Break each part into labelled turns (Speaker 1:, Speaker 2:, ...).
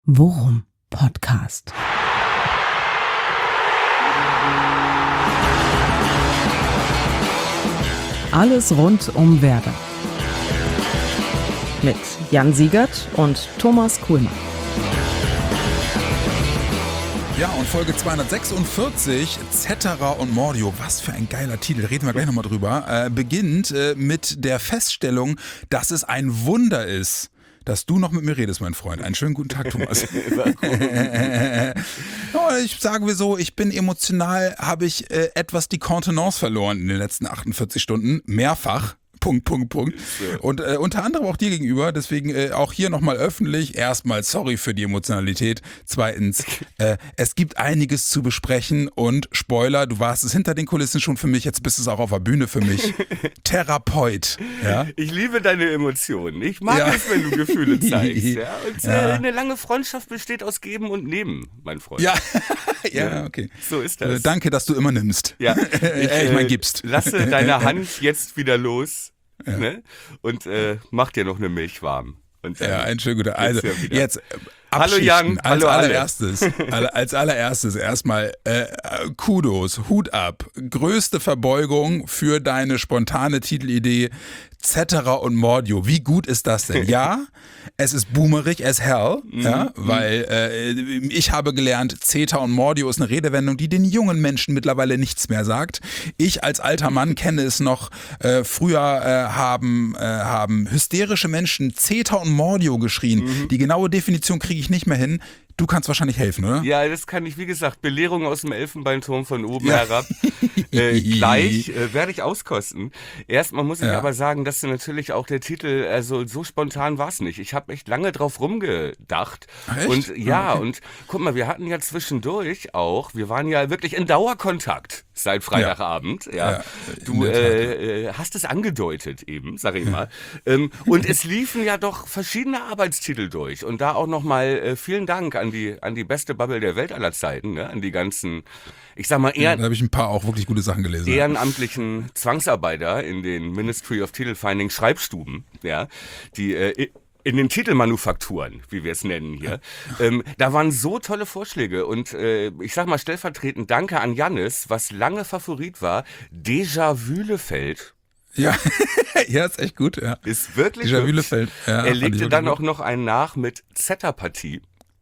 Speaker 1: Worum Podcast. Alles rund um Werder. Mit Jan Siegert und Thomas Kuhlmann.
Speaker 2: Ja, und Folge 246, Zetterer und Mordio, was für ein geiler Titel, reden wir gleich nochmal drüber, beginnt mit der Feststellung, dass es ein Wunder ist, dass du noch mit mir redest, mein Freund. Einen schönen guten Tag, Thomas. Ich sage so, ich bin emotional, habe ich etwas die Kontenance verloren in den letzten 48 Stunden, mehrfach. Punkt. Und unter anderem auch dir gegenüber, deswegen auch hier nochmal öffentlich, erstmal sorry für die Emotionalität, zweitens, es gibt einiges zu besprechen und Spoiler, du warst es hinter den Kulissen schon für mich, jetzt bist es auch auf der Bühne für mich, Therapeut. Ja?
Speaker 3: Ich liebe deine Emotionen, ich mag es, wenn du Gefühle zeigst. Ja? Und eine lange Freundschaft besteht aus Geben und Nehmen, mein Freund.
Speaker 2: Ja, okay.
Speaker 3: So ist das.
Speaker 2: Danke, dass du immer nimmst.
Speaker 3: Ja.
Speaker 2: Ich meine, gibst.
Speaker 3: Lasse deine Hand jetzt wieder los. Ja. Ne? Und mach dir noch eine Milch warm. Und,
Speaker 2: ein schön guter. Also jetzt
Speaker 3: hallo Jan,
Speaker 2: als allererstes erstmal Kudos, Hut ab, größte Verbeugung für deine spontane Titelidee Zetterer und Mordio. Wie gut ist das denn? Ja, es ist boomerig as hell, ja, weil ich habe gelernt, Zeta und Mordio ist eine Redewendung, die den jungen Menschen mittlerweile nichts mehr sagt. Ich als alter Mann kenne es noch, früher haben hysterische Menschen Zeta und Mordio geschrien. Die genaue Definition kriege ich nicht mehr hin. Du kannst wahrscheinlich helfen, oder?
Speaker 3: Ja, das kann ich, wie gesagt, Belehrung aus dem Elfenbeinturm von oben herab. Gleich werde ich auskosten. Erstmal muss ich aber sagen, dass du natürlich auch der Titel, also so spontan war es nicht. Ich habe echt lange drauf rumgedacht.
Speaker 2: Echt?
Speaker 3: Und und guck mal, wir hatten ja zwischendurch auch, wir waren ja wirklich in Dauerkontakt seit Freitagabend. Ja. Du hast es angedeutet eben, sag ich mal. Und es liefen ja doch verschiedene Arbeitstitel durch. Und da auch nochmal vielen Dank an die beste Bubble der Welt aller Zeiten, ne? An die ganzen, ich sag mal,
Speaker 2: da habe ich ein paar auch wirklich gute Sachen gelesen.
Speaker 3: Ehrenamtlichen Zwangsarbeiter in den Ministry of Titelfinding Schreibstuben, ja, die in den Titelmanufakturen, wie wir es nennen hier, da waren so tolle Vorschläge und ich sag mal stellvertretend Danke an Jannis, was lange Favorit war, Déjà-Vülefeld.
Speaker 2: Ja, ist echt gut. Ja.
Speaker 3: Ist wirklich
Speaker 2: Déjà-Vülefeld. Ja,
Speaker 3: er legte dann auch noch einen nach mit Zetterpartie.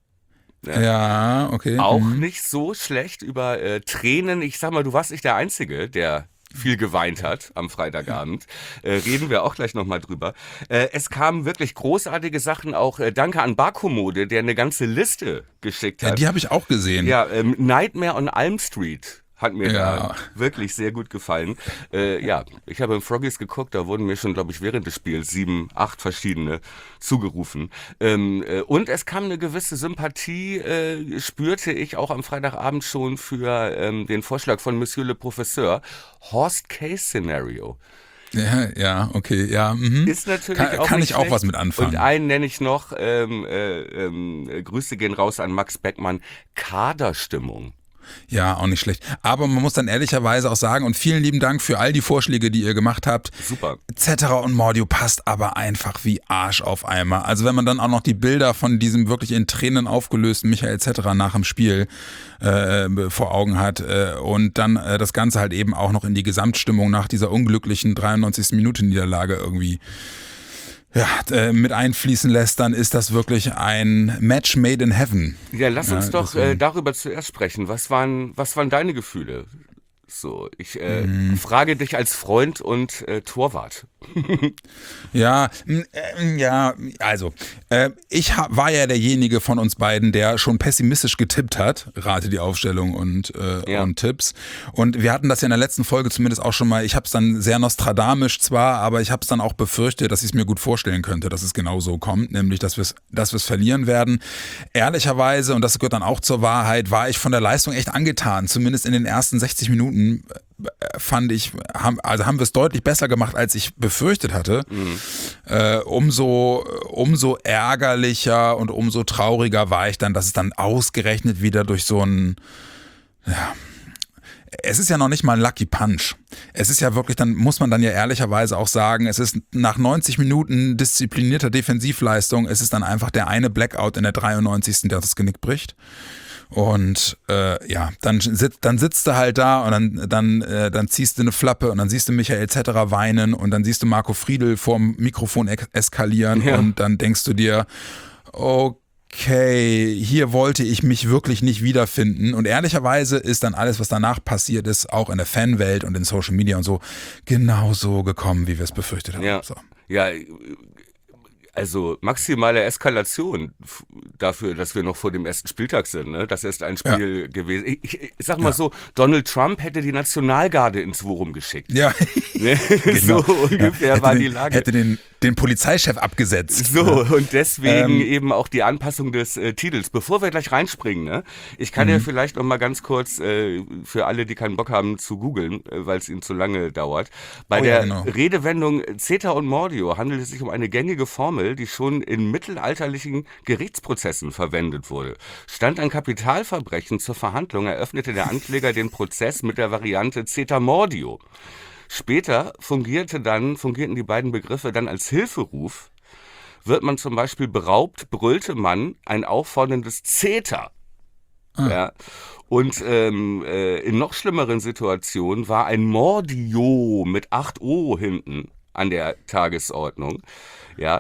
Speaker 2: Ja, okay.
Speaker 3: Auch nicht so schlecht über Tränen. Ich sag mal, du warst nicht der Einzige, der viel geweint hat am Freitagabend. Reden wir auch gleich nochmal drüber. Es kamen wirklich großartige Sachen, auch danke an Barkomode, der eine ganze Liste geschickt hat.
Speaker 2: Ja, die habe ich auch gesehen.
Speaker 3: Ja, Nightmare on Elm Street hat mir da wirklich sehr gut gefallen. Ich habe im Froggies geguckt, da wurden mir schon, glaube ich, während des Spiels 7, 8 verschiedene zugerufen. Und es kam eine gewisse Sympathie, spürte ich auch am Freitagabend schon für den Vorschlag von Monsieur le Professeur, Horst-Case-Szenario.
Speaker 2: Ja, okay, ja.
Speaker 3: Ist natürlich auch
Speaker 2: kann
Speaker 3: nicht
Speaker 2: ich auch
Speaker 3: schlecht.
Speaker 2: was mit anfangen.
Speaker 3: Und einen nenne ich noch, Grüße gehen raus an Max Beckmann, Kaderstimmung.
Speaker 2: Ja, auch nicht schlecht. Aber man muss dann ehrlicherweise auch sagen, und vielen lieben Dank für all die Vorschläge, die ihr gemacht habt.
Speaker 3: Super.
Speaker 2: Zetterer und Mordio passt aber einfach wie Arsch auf Eimer. Also wenn man dann auch noch die Bilder von diesem wirklich in Tränen aufgelösten Michael Zetterer nach dem Spiel vor Augen hat und dann das Ganze halt eben auch noch in die Gesamtstimmung nach dieser unglücklichen 93. Minute Niederlage irgendwie mit einfließen lässt, dann ist das wirklich ein Match made in heaven.
Speaker 3: Ja, lass uns doch darüber zuerst sprechen. Was waren deine Gefühle? So, ich frage dich als Freund und Torwart.
Speaker 2: Also, ich war ja derjenige von uns beiden, der schon pessimistisch getippt hat, rate die Aufstellung und Tipps. Und wir hatten das ja in der letzten Folge zumindest auch schon mal, ich habe es dann sehr nostradamisch zwar, aber ich habe es dann auch befürchtet, dass ich es mir gut vorstellen könnte, dass es genau so kommt, nämlich, dass wir es verlieren werden. Ehrlicherweise, und das gehört dann auch zur Wahrheit, war ich von der Leistung echt angetan, zumindest in den ersten 60 Minuten fand ich, haben wir es deutlich besser gemacht, als ich befürchtet hatte. Umso ärgerlicher und umso trauriger war ich dann, dass es dann ausgerechnet wieder durch so ein es ist ja noch nicht mal ein Lucky Punch. Es ist ja wirklich, dann muss man dann ja ehrlicherweise auch sagen, es ist nach 90 Minuten disziplinierter Defensivleistung, es ist dann einfach der eine Blackout in der 93., der das Genick bricht. Und dann sitzt du halt da und dann ziehst du eine Flappe und dann siehst du Michael Zetterer weinen und dann siehst du Marco Friedl vorm Mikrofon eskalieren und dann denkst du dir, okay, hier wollte ich mich wirklich nicht wiederfinden. Und ehrlicherweise ist dann alles, was danach passiert ist, auch in der Fanwelt und in Social Media und so, genauso gekommen, wie wir es befürchtet haben.
Speaker 3: Ja.
Speaker 2: So.
Speaker 3: Ja, also maximale Eskalation dafür, dass wir noch vor dem ersten Spieltag sind. Ne? Das ist ein Spiel gewesen. Ich sag mal so, Donald Trump hätte die Nationalgarde ins Forum geschickt.
Speaker 2: Ja,
Speaker 3: ne?
Speaker 2: genau.
Speaker 3: So ungefähr war die Lage.
Speaker 2: Hätte den Polizeichef abgesetzt.
Speaker 3: So, und deswegen eben auch die Anpassung des Titels. Bevor wir gleich reinspringen, ne? Ich kann ja vielleicht noch mal ganz kurz für alle, die keinen Bock haben zu googeln, weil es ihnen zu lange dauert. Bei der Redewendung Zeta und Mordio handelt es sich um eine gängige Formel, die schon in mittelalterlichen Gerichtsprozessen verwendet wurde. Stand ein Kapitalverbrechen zur Verhandlung, eröffnete der Ankläger den Prozess mit der Variante Zeta Mordio. Später fungierten die beiden Begriffe dann als Hilferuf. Wird man zum Beispiel beraubt, brüllte man ein aufforderndes Zeta. Ja. Und in noch schlimmeren Situationen war ein Mordio mit 8 O hinten an der Tagesordnung. Ja.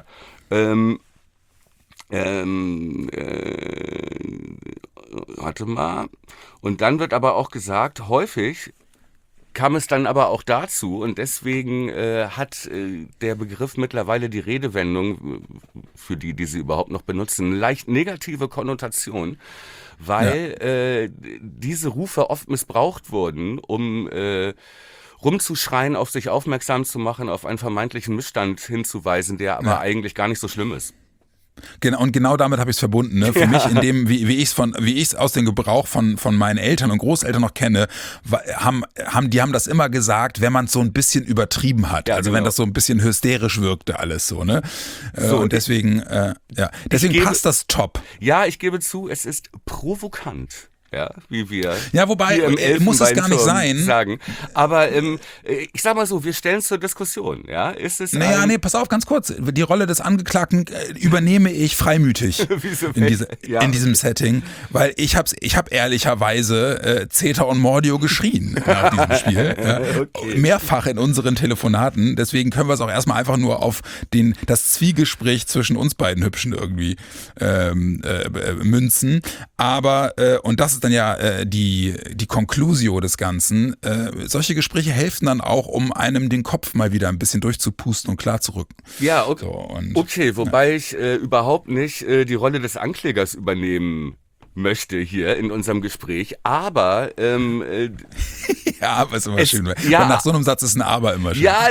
Speaker 3: Warte mal. Und dann wird aber auch gesagt, häufig kam es dann aber auch dazu und deswegen hat der Begriff mittlerweile die Redewendung, für die sie überhaupt noch benutzen, eine leicht negative Konnotation, weil diese Rufe oft missbraucht wurden, um rumzuschreien, auf sich aufmerksam zu machen, auf einen vermeintlichen Missstand hinzuweisen, der aber eigentlich gar nicht so schlimm ist.
Speaker 2: Genau, und genau damit habe ich es verbunden. Ne? Für mich, in dem, wie ich es aus dem Gebrauch von meinen Eltern und Großeltern noch kenne, die haben das immer gesagt, wenn man es so ein bisschen übertrieben hat. Ja, also wenn das so ein bisschen hysterisch wirkte alles so. Ne? Und deswegen passt das top.
Speaker 3: Ja, ich gebe zu, es ist provokant. Ja, wie wir
Speaker 2: wobei, muss es gar nicht sein.
Speaker 3: Sagen. Aber ich sag mal so, wir stellen es zur Diskussion. Ja? Ist es
Speaker 2: pass auf, ganz kurz. Die Rolle des Angeklagten übernehme ich freimütig in diesem Setting, weil ich hab ehrlicherweise Zeta und Mordio geschrien nach diesem Spiel. Ja? Okay. Mehrfach in unseren Telefonaten. Deswegen können wir es auch erstmal einfach nur auf das Zwiegespräch zwischen uns beiden Hübschen irgendwie münzen. Aber, und das ist dann ja die Conclusio des Ganzen. Solche Gespräche helfen dann auch, um einem den Kopf mal wieder ein bisschen durchzupusten und klar zu rücken.
Speaker 3: Ja, okay. Wobei ich überhaupt nicht die Rolle des Anklägers übernehmen möchte hier in unserem Gespräch, aber
Speaker 2: ja, aber ist immer schön. Ja, und nach so einem Satz ist ein Aber immer schön.
Speaker 3: Ja,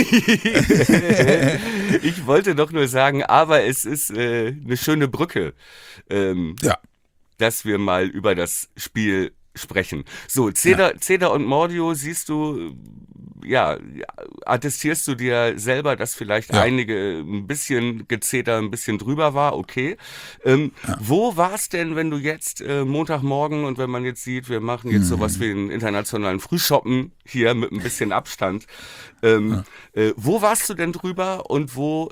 Speaker 3: ich wollte doch nur sagen, aber es ist eine schöne Brücke. Dass wir mal über das Spiel sprechen. So, Zeta und Mordio, siehst du, attestierst du dir selber, dass vielleicht einige ein bisschen Gezeta, ein bisschen drüber war, okay. Wo war es denn, wenn du jetzt Montagmorgen und wenn man jetzt sieht, wir machen jetzt sowas wie einen internationalen Frühshoppen hier mit ein bisschen Abstand, wo warst du denn drüber und wo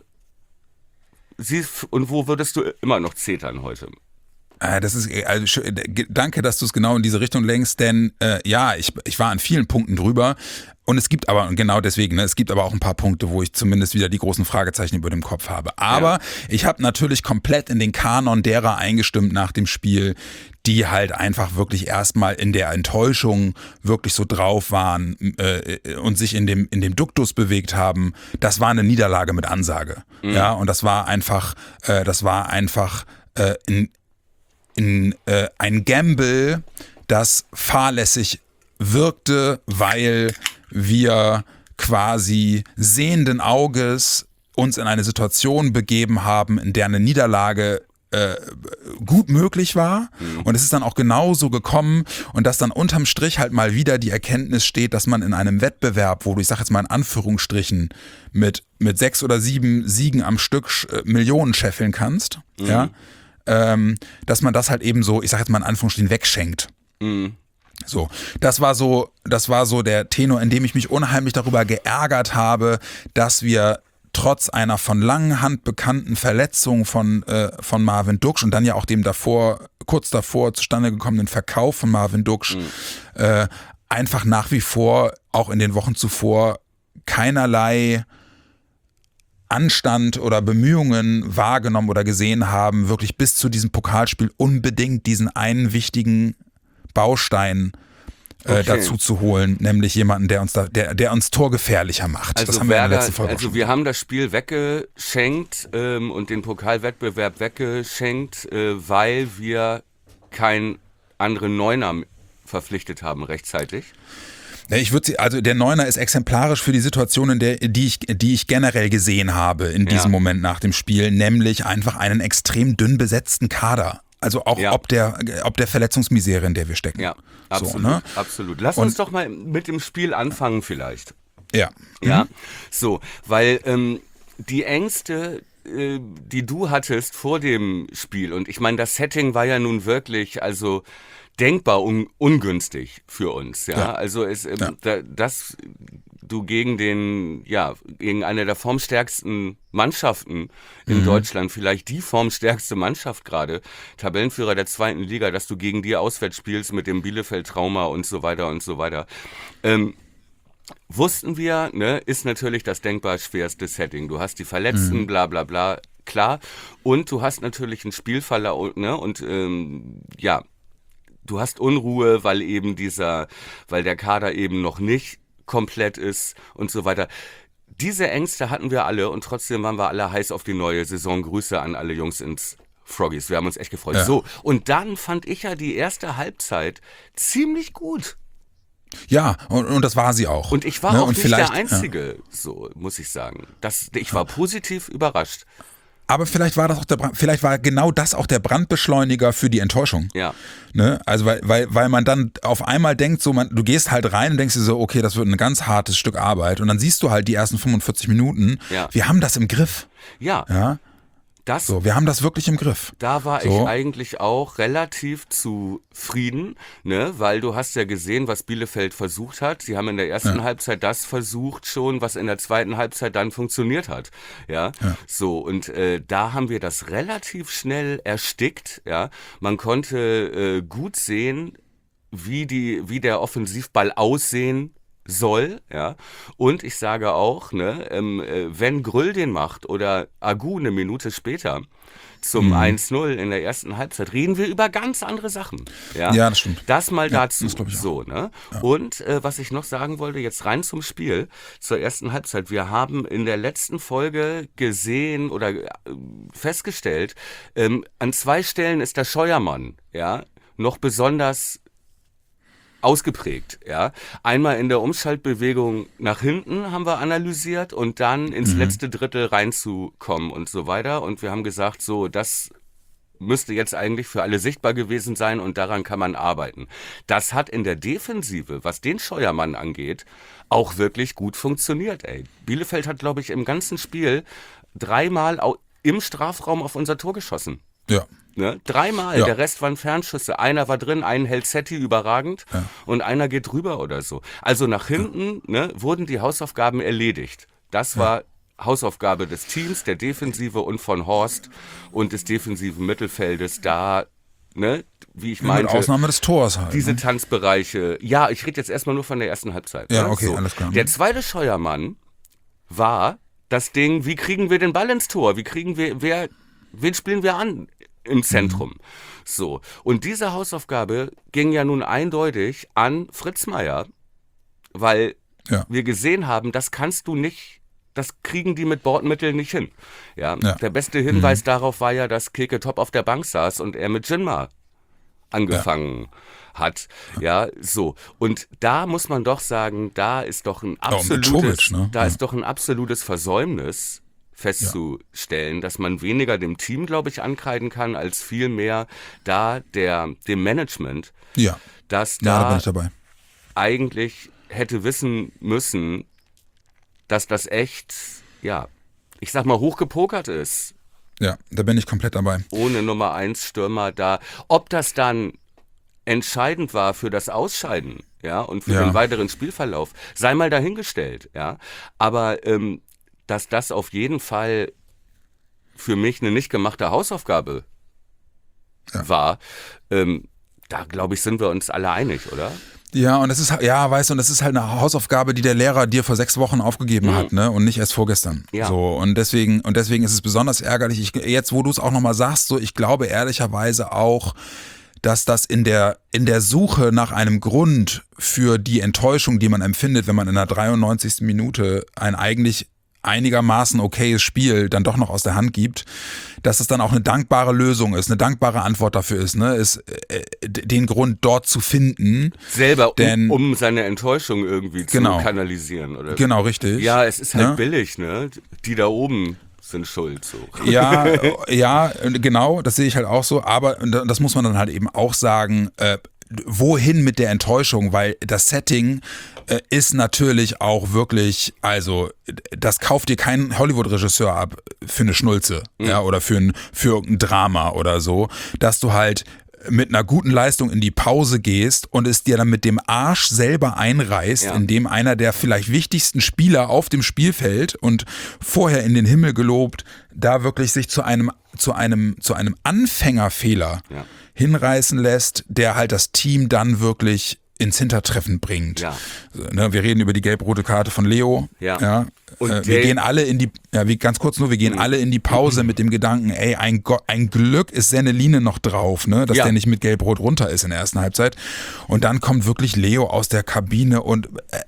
Speaker 3: würdest du immer noch zetern heute?
Speaker 2: Das ist, danke, dass du es genau in diese Richtung lenkst, denn ich war an vielen Punkten drüber und es gibt aber, und genau deswegen, es gibt aber auch ein paar Punkte, wo ich zumindest wieder die großen Fragezeichen über dem Kopf habe. Aber ich habe natürlich komplett in den Kanon derer eingestimmt nach dem Spiel, die halt einfach wirklich erstmal in der Enttäuschung wirklich so drauf waren und sich in dem Duktus bewegt haben. Das war eine Niederlage mit Ansage. Ja, und das war einfach ein Gamble, das fahrlässig wirkte, weil wir quasi sehenden Auges uns in eine Situation begeben haben, in der eine Niederlage gut möglich war. Und es ist dann auch genauso gekommen und dass dann unterm Strich halt mal wieder die Erkenntnis steht, dass man in einem Wettbewerb, wo du, ich sag jetzt mal in Anführungsstrichen, mit 6 oder 7 Siegen am Stück Millionen scheffeln kannst, dass man das halt eben so, ich sag jetzt mal in Anführungsstrichen, wegschenkt. So, das war so der Tenor, in dem ich mich unheimlich darüber geärgert habe, dass wir trotz einer von langer Hand bekannten Verletzung von Marvin Duksch und dann ja auch dem kurz davor zustande gekommenen Verkauf von Marvin Duksch, einfach nach wie vor, auch in den Wochen zuvor, keinerlei Anstand oder Bemühungen wahrgenommen oder gesehen haben, wirklich bis zu diesem Pokalspiel unbedingt diesen einen wichtigen Baustein dazu zu holen, nämlich jemanden, der uns torgefährlicher macht.
Speaker 3: Also
Speaker 2: das haben wir in der letzten Folge schon.
Speaker 3: wir haben das Spiel weggeschenkt und den Pokalwettbewerb weggeschenkt, weil wir keinen anderen Neuner verpflichtet haben rechtzeitig.
Speaker 2: Der Neuner ist exemplarisch für die Situation, die ich generell gesehen habe in diesem Moment nach dem Spiel, nämlich einfach einen extrem dünn besetzten Kader. Also auch ob der Verletzungsmisere, in der wir stecken.
Speaker 3: Ja, absolut.
Speaker 2: So, ne?
Speaker 3: Absolut. Lass uns doch mal mit dem Spiel anfangen vielleicht.
Speaker 2: Ja.
Speaker 3: Ja, so, weil die Ängste, die du hattest vor dem Spiel, und ich meine, das Setting war ja nun wirklich, also denkbar ungünstig für uns, ja. Also dass du gegen eine der formstärksten Mannschaften in Deutschland, vielleicht die formstärkste Mannschaft gerade, Tabellenführer der 2. Liga, dass du gegen die auswärts spielst mit dem Bielefeld-Trauma und so weiter und so weiter. Wussten wir, ne, ist natürlich das denkbar schwerste Setting. Du hast die Verletzten, bla bla bla, klar. Und du hast natürlich einen Spielverlauf, ne, und du hast Unruhe, weil der Kader eben noch nicht komplett ist und so weiter. Diese Ängste hatten wir alle und trotzdem waren wir alle heiß auf die neue Saison. Grüße an alle Jungs ins Froggies. Wir haben uns echt gefreut. Ja. So, und dann fand ich ja die erste Halbzeit ziemlich gut.
Speaker 2: Ja, und das war sie auch.
Speaker 3: Und ich war auch nicht der Einzige, so muss ich sagen. Ich war positiv überrascht.
Speaker 2: Aber vielleicht war genau das auch der Brandbeschleuniger für die Enttäuschung.
Speaker 3: Ja.
Speaker 2: Ne? Also weil man dann auf einmal denkt, du gehst halt rein und denkst dir so, okay, das wird ein ganz hartes Stück Arbeit. Und dann siehst du halt die ersten 45 Minuten, wir haben das im Griff.
Speaker 3: Ja.
Speaker 2: Wir haben das wirklich im Griff.
Speaker 3: Da war ich eigentlich auch relativ zufrieden, ne? Weil du hast ja gesehen, was Bielefeld versucht hat. Sie haben in der ersten Halbzeit das versucht schon, was in der zweiten Halbzeit dann funktioniert hat. Ja. So, und da haben wir das relativ schnell erstickt. Ja. Man konnte gut sehen, wie der Offensivball aussehen soll, ja, und ich sage auch, ne, wenn Grüll den macht oder Agu eine Minute später zum 1-0 in der ersten Halbzeit, reden wir über ganz andere Sachen. Ja,
Speaker 2: das stimmt.
Speaker 3: Das mal dazu.
Speaker 2: Das glaub ich auch.
Speaker 3: So, ne?
Speaker 2: Ja.
Speaker 3: Und was ich noch sagen wollte, jetzt rein zum Spiel, zur ersten Halbzeit. Wir haben in der letzten Folge gesehen oder festgestellt, an 2 Stellen ist der Scheuermann, ja, noch besonders ausgeprägt, ja. Einmal in der Umschaltbewegung nach hinten haben wir analysiert und dann ins letzte Drittel reinzukommen und so weiter. Und wir haben gesagt, so, das müsste jetzt eigentlich für alle sichtbar gewesen sein und daran kann man arbeiten. Das hat in der Defensive, was den Scheuermann angeht, auch wirklich gut funktioniert, ey. Bielefeld hat, glaube ich, im ganzen Spiel 3-mal im Strafraum auf unser Tor geschossen.
Speaker 2: Ja.
Speaker 3: Ne? 3-mal, der Rest waren Fernschüsse. Einer war drin, einen hält Setti überragend und einer geht drüber oder so. Also nach hinten wurden die Hausaufgaben erledigt. Das war Hausaufgabe des Teams, der Defensive und von Horst und des defensiven Mittelfeldes da, ne, wie ich meinte.
Speaker 2: Mit Ausnahme des Tors halt.
Speaker 3: Diese Tanzbereiche. Ja, ich rede jetzt erstmal nur von der ersten Halbzeit.
Speaker 2: Ja,
Speaker 3: ne?
Speaker 2: okay,
Speaker 3: so.
Speaker 2: Alles klar.
Speaker 3: Der zweite Scheuermann war das Ding, wie kriegen wir den Ball ins Tor? Wen spielen wir an im Zentrum? So. Und diese Hausaufgabe ging ja nun eindeutig an Fritz Meier, weil wir gesehen haben, das kannst du nicht, das kriegen die mit Bordmitteln nicht hin. Ja. Der beste Hinweis darauf war ja, dass Keke Top auf der Bank saß und er mit Jinma angefangen hat. Ja, so. Und da muss man doch sagen, da ist doch ein absolutes, ist doch ein absolutes Versäumnis festzustellen, dass man weniger dem Team, glaube ich, ankreiden kann, als vielmehr dem Management, dass
Speaker 2: da bin ich dabei.
Speaker 3: Eigentlich hätte wissen müssen, dass das echt, ich sag mal, hochgepokert ist.
Speaker 2: Ja, da bin ich komplett dabei.
Speaker 3: Ohne Nummer 1 Stürmer da. Ob das dann entscheidend war für das Ausscheiden, ja, und für den weiteren Spielverlauf, sei mal dahingestellt, ja. Aber dass das auf jeden Fall für mich eine nicht gemachte Hausaufgabe war, da glaube ich, sind wir uns alle einig, oder?
Speaker 2: Ja, und es ist, weißt du, und das ist halt eine Hausaufgabe, die der Lehrer dir vor 6 Wochen aufgegeben hat, ne, und nicht erst vorgestern. Ja. So, und deswegen ist es besonders ärgerlich. Jetzt, wo du es auch nochmal sagst, so, ich glaube ehrlicherweise auch, dass das in der Suche nach einem Grund für die Enttäuschung, die man empfindet, wenn man in der 93. Minute ein eigentlich einigermaßen okayes Spiel dann doch noch aus der Hand gibt, dass es dann auch eine dankbare Lösung ist, eine dankbare Antwort dafür ist, ne, den Grund dort zu finden.
Speaker 3: Selber, um seine Enttäuschung irgendwie zu kanalisieren, oder?
Speaker 2: Genau, richtig.
Speaker 3: Ja, es ist halt billig, ne? Die da oben sind schuld, so.
Speaker 2: Ja, genau, das sehe ich halt auch so, aber das muss man dann halt eben auch sagen, wohin mit der Enttäuschung, weil das Setting ist natürlich auch wirklich, also das kauft dir kein Hollywood-Regisseur ab für eine Schnulze, oder für irgendein Drama oder so, dass du halt mit einer guten Leistung in die Pause gehst und es dir dann mit dem Arsch selber einreißt, indem einer der vielleicht wichtigsten Spieler auf dem Spielfeld und vorher in den Himmel gelobt, da wirklich sich zu einem Anfängerfehler hinreißen lässt, der halt das Team dann wirklich ins Hintertreffen bringt. Ja. Wir reden über die gelb-rote Karte von Leo. Ja. Und wir gehen alle in die, wir gehen alle in die Pause mit dem Gedanken, ey, ein Glück ist Senneline noch drauf, ne, dass der nicht mit gelb-rot runter ist in der ersten Halbzeit. Und dann kommt wirklich Leo aus der Kabine und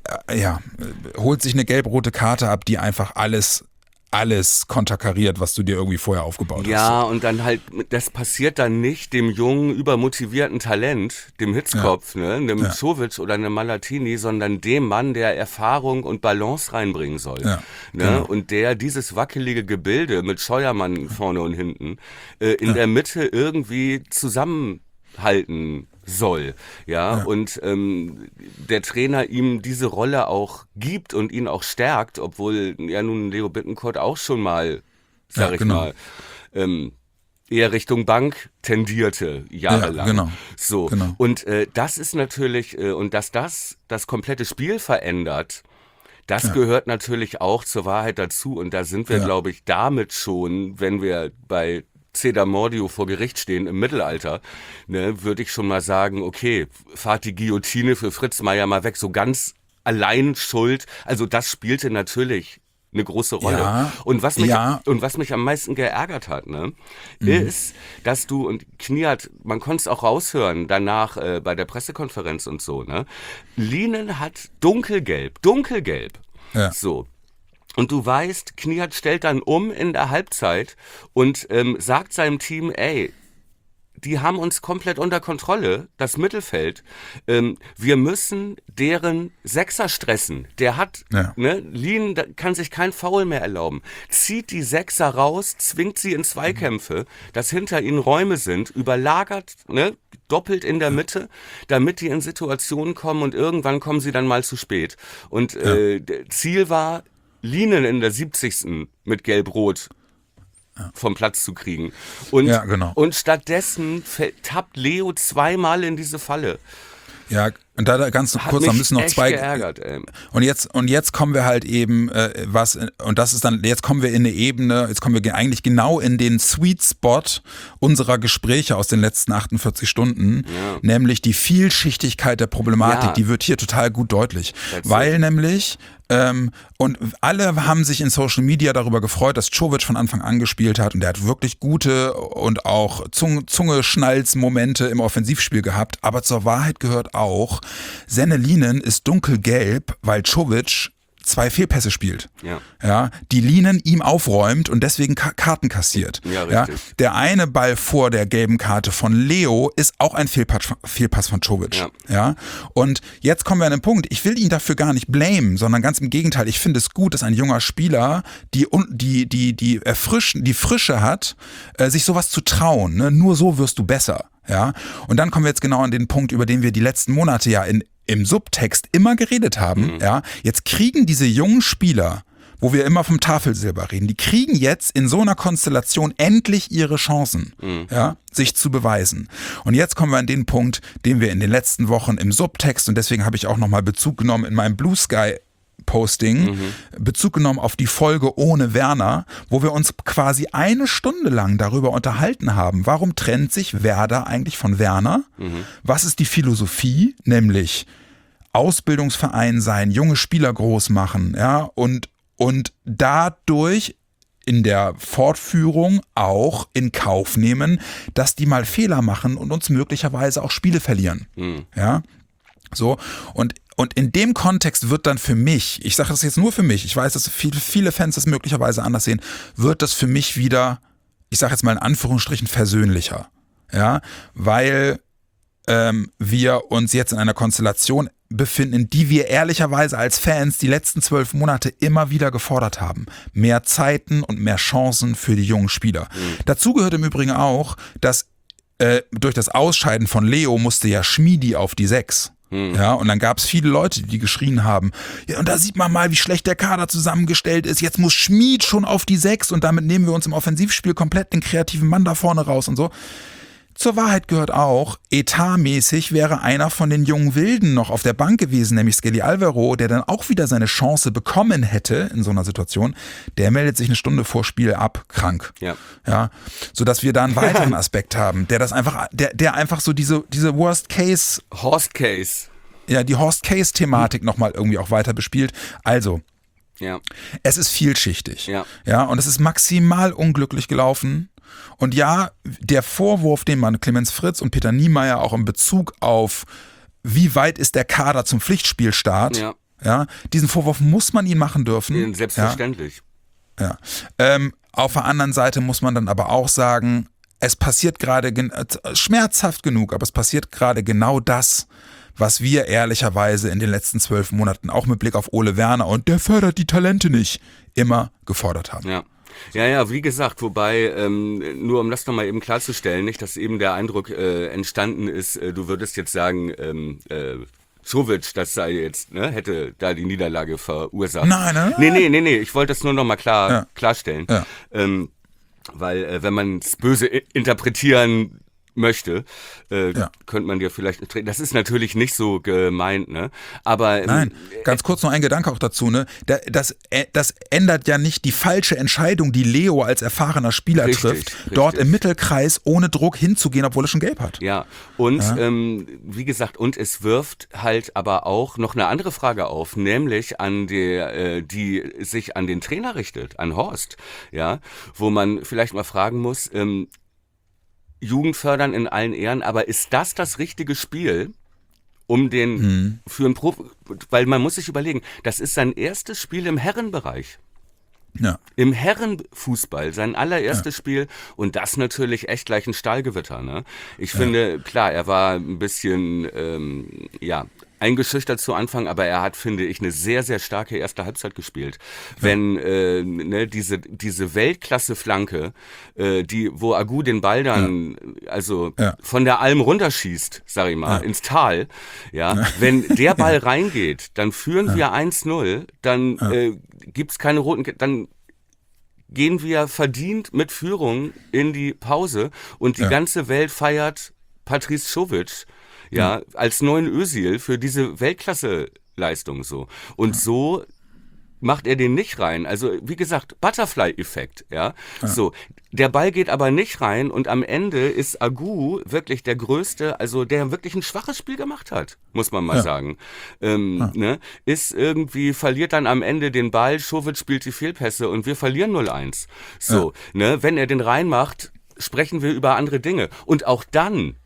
Speaker 2: holt sich eine gelb-rote Karte ab, die einfach alles konterkariert, was du dir irgendwie vorher aufgebaut hast.
Speaker 3: Ja, und dann halt, das passiert dann nicht dem jungen, übermotivierten Talent, dem Hitzkopf, dem Czovic oder einem Malatini, sondern dem Mann, der Erfahrung und Balance reinbringen soll. Ja, genau. Und der dieses wackelige Gebilde mit Scheuermann vorne und hinten in der Mitte irgendwie zusammenhalten soll, und der Trainer ihm diese Rolle auch gibt und ihn auch stärkt, obwohl nun Leo Bittencourt auch schon mal, eher Richtung Bank tendierte, jahrelang.
Speaker 2: Ja, genau.
Speaker 3: So. Genau. Und das ist natürlich, und dass das komplette Spiel verändert, das gehört natürlich auch zur Wahrheit dazu, und da sind wir, glaube ich, damit schon, wenn wir bei Cedar Mordio vor Gericht stehen im Mittelalter, würde ich schon mal sagen, okay, fahrt die Guillotine für Fritz Meier mal weg, so ganz allein schuld. Also das spielte natürlich eine große Rolle. Ja, und was mich am meisten geärgert hat, ist, dass du, und Kniat, man konnte es auch raushören, danach bei der Pressekonferenz und so, Lienen hat dunkelgelb. Ja. So. Und du weißt, Kniat stellt dann um in der Halbzeit und sagt seinem Team, ey, die haben uns komplett unter Kontrolle, das Mittelfeld. Wir müssen deren Sechser stressen. Der hat, Lien kann sich kein Foul mehr erlauben. Zieht die Sechser raus, zwingt sie in Zweikämpfe, dass hinter ihnen Räume sind, überlagert, doppelt in der Mitte, damit die in Situationen kommen und irgendwann kommen sie dann mal zu spät. Und Ziel war, Lienen in der 70. mit Gelb-Rot vom Platz zu kriegen. Und, und stattdessen tappt Leo zweimal in diese Falle.
Speaker 2: Ja, und da ganz kurz, da müssen noch zwei.
Speaker 3: Geärgert, ey.
Speaker 2: Und jetzt kommen wir halt eben jetzt kommen wir in eine Ebene, jetzt kommen wir eigentlich genau in den Sweet Spot unserer Gespräche aus den letzten 48 Stunden, nämlich die Vielschichtigkeit der Problematik, die wird hier total gut deutlich. Weil nämlich, und alle haben sich in Social Media darüber gefreut, dass Czovic von Anfang an gespielt hat, und der hat wirklich gute und auch Zungeschnalz-Momente im Offensivspiel gehabt, aber zur Wahrheit gehört auch, Senneline ist dunkelgelb, weil Czovic 2 Fehlpässe spielt. Ja, die Lienen ihm aufräumt und deswegen Karten kassiert.
Speaker 3: Ja, richtig.
Speaker 2: Der eine Ball vor der gelben Karte von Leo ist auch ein Fehlpass von Czovic. Ja, und jetzt kommen wir an den Punkt, ich will ihn dafür gar nicht blamen, sondern ganz im Gegenteil, ich finde es gut, dass ein junger Spieler die Frische hat, sich sowas zu trauen. Ne? Nur so wirst du besser. Ja, und dann kommen wir jetzt genau an den Punkt, über den wir die letzten Monate im Subtext immer geredet haben. Ja, jetzt kriegen diese jungen Spieler wo wir immer vom Tafelsilber reden, die kriegen jetzt in so einer Konstellation endlich ihre Chancen, ja, sich zu beweisen. Und jetzt kommen wir an den Punkt, den wir in den letzten Wochen im Subtext, und deswegen habe ich auch nochmal Bezug genommen in meinem Blue Sky Posting, Bezug genommen auf die Folge ohne Werner, wo wir uns quasi 1 Stunde lang darüber unterhalten haben, warum trennt sich Werder eigentlich von Werner? Was ist die Philosophie, nämlich Ausbildungsverein sein, junge Spieler groß machen, ja, und dadurch in der Fortführung auch in Kauf nehmen, dass die mal Fehler machen und uns möglicherweise auch Spiele verlieren. Ja, so, und in dem Kontext wird dann für mich, ich sage das jetzt nur für mich, ich weiß, dass viele Fans das möglicherweise anders sehen, wird das für mich wieder, ich sage jetzt mal in Anführungsstrichen, versöhnlicher. Ja, weil wir uns jetzt in einer Konstellation befinden, die wir ehrlicherweise als Fans die letzten 12 Monate immer wieder gefordert haben. Mehr Zeiten und mehr Chancen für die jungen Spieler. Dazu gehört im Übrigen auch, dass durch das Ausscheiden von Leo musste ja Schmiedi auf die 6. Ja, und dann gab es viele Leute, die geschrien haben, ja, und da sieht man mal, wie schlecht der Kader zusammengestellt ist, jetzt muss Schmied schon auf die 6 und damit nehmen wir uns im Offensivspiel komplett den kreativen Mann da vorne raus und so. Zur Wahrheit gehört auch, etatmäßig wäre einer von den jungen Wilden noch auf der Bank gewesen, nämlich Skelly Alvaro, der dann auch wieder seine Chance bekommen hätte in so einer Situation. Der meldet sich 1 Stunde vor Spiel ab, krank. Ja, sodass wir da einen weiteren Aspekt haben, der das einfach, der einfach so diese Worst Case.
Speaker 3: Horst Case.
Speaker 2: Ja, die Horst Case-Thematik nochmal irgendwie auch weiter bespielt. Also, es ist vielschichtig. Ja, und es ist maximal unglücklich gelaufen. Und ja, der Vorwurf, den man Clemens Fritz und Peter Niemeyer auch in Bezug auf, wie weit ist der Kader zum Pflichtspielstart, ja, diesen Vorwurf muss man ihnen machen dürfen.
Speaker 3: Selbstverständlich.
Speaker 2: Ja. Auf der anderen Seite muss man dann aber auch sagen, es passiert gerade schmerzhaft genug, aber es passiert gerade genau das, was wir ehrlicherweise in den letzten 12 Monaten auch mit Blick auf Ole Werner und der fördert die Talente nicht, immer gefordert haben.
Speaker 3: Ja, wie gesagt, wobei, nur um das nochmal eben klarzustellen, nicht, dass eben der Eindruck entstanden ist, du würdest jetzt sagen, Czovic, das sei jetzt, ne, hätte da die Niederlage verursacht.
Speaker 2: Nein.
Speaker 3: Nee, ich wollte das nur nochmal klarstellen. Ja. Weil, wenn man es böse interpretieren möchte, könnte man dir vielleicht, das ist natürlich nicht so gemeint, ne? Aber
Speaker 2: nein, ganz kurz noch ein Gedanke auch dazu, ne? Das ändert ja nicht die falsche Entscheidung, die Leo als erfahrener Spieler trifft, dort im Mittelkreis ohne Druck hinzugehen, obwohl er schon gelb hat.
Speaker 3: Ja, und wie gesagt, und es wirft halt aber auch noch eine andere Frage auf, nämlich an die sich an den Trainer richtet, an Horst, ja, wo man vielleicht mal fragen muss, Jugend fördern in allen Ehren, aber ist das richtige Spiel, um den für einen Profi, weil man muss sich überlegen, das ist sein erstes Spiel im Herrenbereich. Ja. Im Herrenfußball, sein allererstes Spiel und das natürlich echt gleich ein Stahlgewitter. Ne? Ich finde, klar, er war ein bisschen eingeschüchtert zu Anfang, aber er hat, finde ich, eine sehr, sehr starke erste Halbzeit gespielt. Wenn diese Weltklasse-Flanke, wo Agu den Ball dann von der Alm runterschießt, sag ich mal, ins Tal, wenn der Ball reingeht, dann führen wir 1-0, dann gibt's keine roten, dann gehen wir verdient mit Führung in die Pause und die ganze Welt feiert Patrice Czovic, als neuen Özil für diese Weltklasse-Leistung so. Und so macht er den nicht rein. Also, wie gesagt, Butterfly-Effekt, So. Der Ball geht aber nicht rein und am Ende ist Agu wirklich der Größte, also der wirklich ein schwaches Spiel gemacht hat, muss man mal sagen. Ne? Ist irgendwie, verliert dann am Ende den Ball, Czovic spielt die Fehlpässe und wir verlieren 0-1. So, ne? Wenn er den reinmacht, sprechen wir über andere Dinge. Und auch dann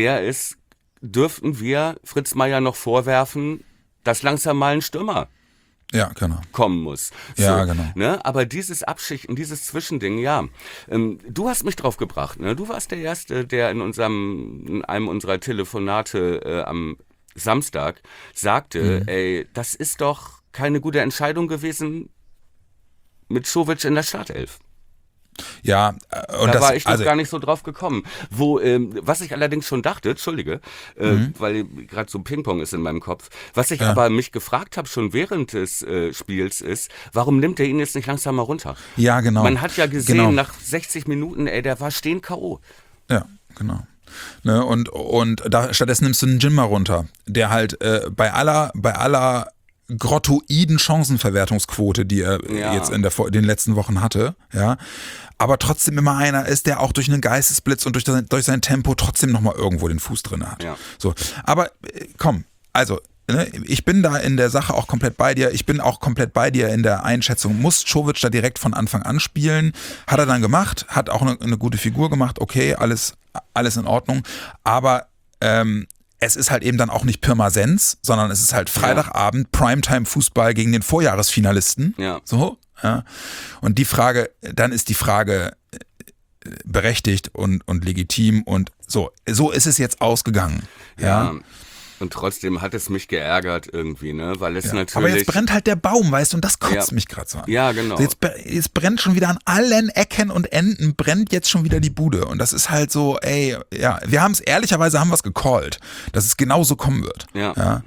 Speaker 3: dürften wir Fritz Meier noch vorwerfen, dass langsam mal ein Stürmer kommen muss. So,
Speaker 2: ja, genau.
Speaker 3: Ne? Aber dieses Abschichten, dieses Zwischending, du hast mich drauf gebracht. Ne? Du warst der Erste, der in einem unserer Telefonate am Samstag sagte, ey, das ist doch keine gute Entscheidung gewesen mit Czovic in der Startelf.
Speaker 2: Ja, und
Speaker 3: da war ich noch gar nicht so drauf gekommen. Was ich allerdings schon dachte, Entschuldige, weil gerade so Ping-Pong ist in meinem Kopf, was ich aber mich gefragt habe schon während des Spiels ist, warum nimmt er ihn jetzt nicht langsam mal runter?
Speaker 2: Ja, genau.
Speaker 3: Man hat ja gesehen, nach 60 Minuten, der war stehen K.O.
Speaker 2: Ja, genau. Ne, und stattdessen nimmst du einen Jinma runter, der halt bei aller grottoiden Chancenverwertungsquote, die er jetzt in den letzten Wochen hatte, ja, aber trotzdem immer einer ist, der auch durch einen Geistesblitz und durch sein Tempo trotzdem nochmal irgendwo den Fuß drin hat. Ja. So, aber komm, also ich bin da in der Sache auch komplett bei dir. Ich bin auch komplett bei dir in der Einschätzung, muss Czovic da direkt von Anfang an spielen? Hat er dann gemacht, hat auch eine gute Figur gemacht, okay, alles in Ordnung, aber es ist halt eben dann auch nicht Pirmasens, sondern es ist halt Freitagabend, Primetime-Fußball gegen den Vorjahresfinalisten. Ja. So, ja. Und dann ist die Frage berechtigt und legitim und so ist es jetzt ausgegangen. Ja.
Speaker 3: Und trotzdem hat es mich geärgert irgendwie, ne? Weil es natürlich.
Speaker 2: Aber jetzt brennt halt der Baum, weißt du, und das kotzt mich gerade so an.
Speaker 3: Ja, genau.
Speaker 2: Also jetzt brennt schon wieder an allen Ecken und Enden, brennt jetzt schon wieder die Bude. Und das ist halt so, wir haben es ehrlicherweise gecallt, dass es genau so kommen wird. Ja.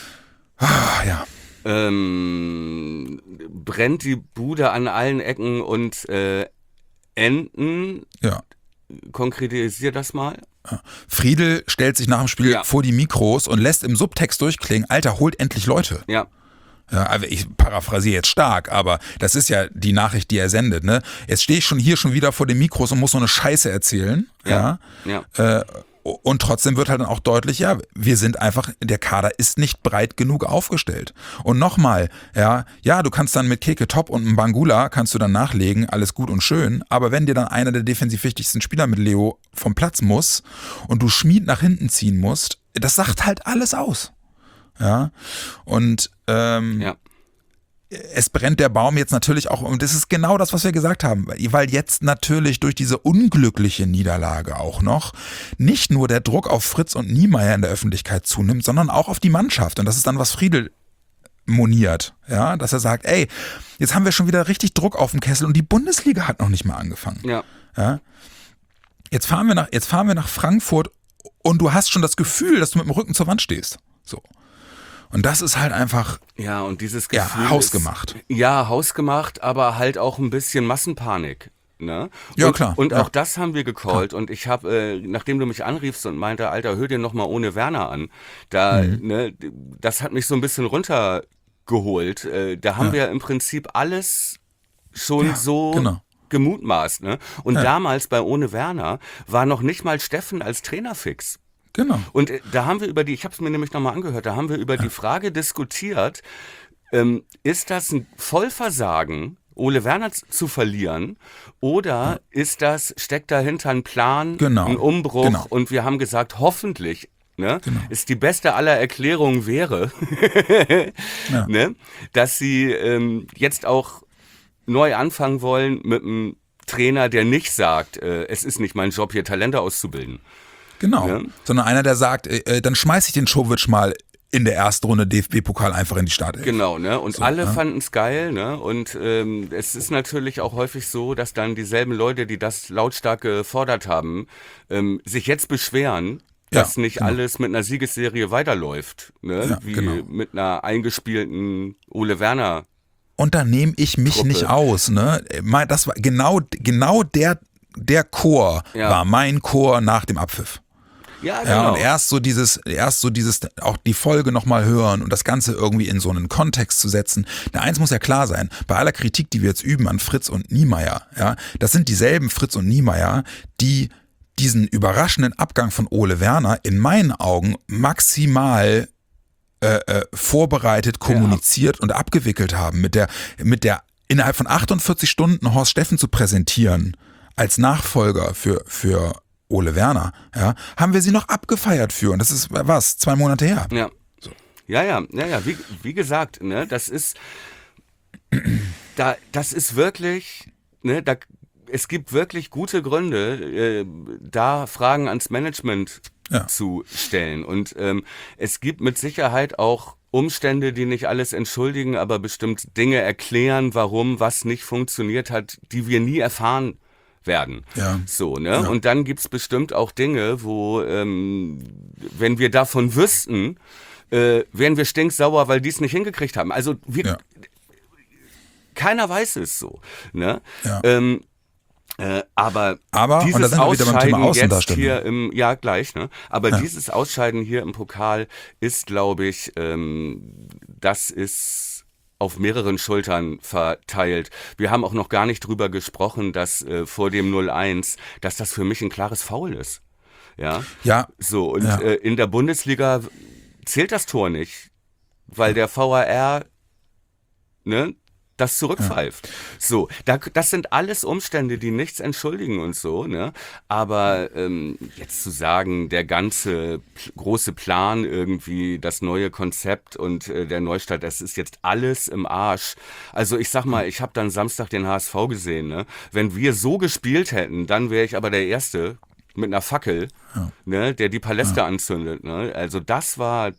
Speaker 3: Brennt die Bude an allen Ecken und Enden. Ja. Konkretisier das mal.
Speaker 2: Friedel stellt sich nach dem Spiel vor die Mikros und lässt im Subtext durchklingen, Alter, holt endlich Leute. Ja. Ja, also ich paraphrasiere jetzt stark, aber das ist ja die Nachricht, die er sendet. Ne? Jetzt stehe ich schon wieder vor den Mikros und muss so eine Scheiße erzählen. Und trotzdem wird halt dann auch deutlich, wir sind einfach, der Kader ist nicht breit genug aufgestellt. Und nochmal, du kannst dann mit Keke Top und einem Bangula kannst du dann nachlegen, alles gut und schön, aber wenn dir dann einer der defensiv wichtigsten Spieler mit Leo vom Platz muss und du Schmied nach hinten ziehen musst, das sagt halt alles aus. Ja, und es brennt der Baum jetzt natürlich auch, und das ist genau das, was wir gesagt haben, weil jetzt natürlich durch diese unglückliche Niederlage auch noch nicht nur der Druck auf Fritz und Niemeyer in der Öffentlichkeit zunimmt, sondern auch auf die Mannschaft. Und das ist dann, was Friedel moniert, ja, dass er sagt, jetzt haben wir schon wieder richtig Druck auf dem Kessel und die Bundesliga hat noch nicht mal angefangen. Ja. Jetzt fahren wir nach Frankfurt und du hast schon das Gefühl, dass du mit dem Rücken zur Wand stehst. So. Und das ist halt einfach
Speaker 3: und dieses Gefühl
Speaker 2: hausgemacht.
Speaker 3: Hausgemacht, aber halt auch ein bisschen Massenpanik. Ne?
Speaker 2: Klar.
Speaker 3: Und auch das haben wir gecallt. Und ich habe, nachdem du mich anriefst und meinte, Alter, hör dir nochmal ohne Werner an, das hat mich so ein bisschen runtergeholt. Da haben wir im Prinzip alles schon gemutmaßt. Ne? Und damals bei Ohne Werner war noch nicht mal Steffen als Trainer fix.
Speaker 2: Genau.
Speaker 3: Und da haben wir ich habe es mir nämlich nochmal angehört, da haben wir über die Frage diskutiert, ist das ein Vollversagen, Ole Werner zu verlieren, oder steckt dahinter ein Plan, ein Umbruch, und wir haben gesagt, hoffentlich, ist die beste aller Erklärungen wäre, dass sie jetzt auch neu anfangen wollen mit einem Trainer, der nicht sagt, es ist nicht mein Job, hier Talente auszubilden.
Speaker 2: Genau, sondern einer, der sagt, dann schmeiß ich den Czovic mal in der ersten Runde DFB-Pokal einfach in die Startelf.
Speaker 3: Genau, ne? Und so, alle fanden es geil, ne? Und es ist natürlich auch häufig so, dass dann dieselben Leute, die das lautstark gefordert haben, sich jetzt beschweren, dass nicht alles mit einer Siegesserie weiterläuft, ne? Wie mit einer eingespielten Ole Werner.
Speaker 2: Und da nehme ich mich Truppe. Nicht aus, ne? Das war genau der Chor war mein Chor nach dem Abpfiff.
Speaker 3: Ja, genau.
Speaker 2: Und erst so dieses, auch die Folge nochmal hören und das Ganze irgendwie in so einen Kontext zu setzen. Eins muss ja klar sein, bei aller Kritik, die wir jetzt üben an Fritz und Niemeyer, das sind dieselben Fritz und Niemeyer, die diesen überraschenden Abgang von Ole Werner in meinen Augen maximal vorbereitet, kommuniziert und abgewickelt haben, mit der innerhalb von 48 Stunden Horst Steffen zu präsentieren als Nachfolger für Ole Werner, haben wir sie noch abgefeiert für. Und das ist, 2 Monate her.
Speaker 3: Ja. So. Ja. Wie gesagt, ne, das ist wirklich, ne, es gibt wirklich gute Gründe, da Fragen ans Management zu stellen. Und es gibt mit Sicherheit auch Umstände, die nicht alles entschuldigen, aber bestimmt Dinge erklären, warum was nicht funktioniert hat, die wir nie erfahren werden.
Speaker 2: Ja.
Speaker 3: So, ne?
Speaker 2: Ja.
Speaker 3: Und dann gibt's bestimmt auch Dinge, wo, wenn wir davon wüssten, wären wir stinksauer, weil die es nicht hingekriegt haben. Also keiner weiß es so. Ne?
Speaker 2: Ja.
Speaker 3: Aber
Speaker 2: und da
Speaker 3: dieses
Speaker 2: sind wir wieder beim Thema
Speaker 3: Ausscheiden jetzt
Speaker 2: Außendarstellung.
Speaker 3: hier gleich, ne? Aber dieses Ausscheiden hier im Pokal ist, glaube ich, das ist auf mehreren Schultern verteilt. Wir haben auch noch gar nicht drüber gesprochen, dass vor dem 0-1, dass das für mich ein klares Foul ist. Ja.
Speaker 2: Ja.
Speaker 3: So, und in der Bundesliga zählt das Tor nicht, weil der VAR, ne, das zurückpfeift. So, das sind alles Umstände, die nichts entschuldigen und so, ne? Aber jetzt zu sagen, der ganze große Plan irgendwie, das neue Konzept und der Neustart, das ist jetzt alles im Arsch. Also ich sag mal, ich habe dann Samstag den HSV gesehen, ne? Wenn wir so gespielt hätten, dann wäre ich aber der Erste mit einer Fackel, ne, der die Paläste anzündet, ne? Also das war...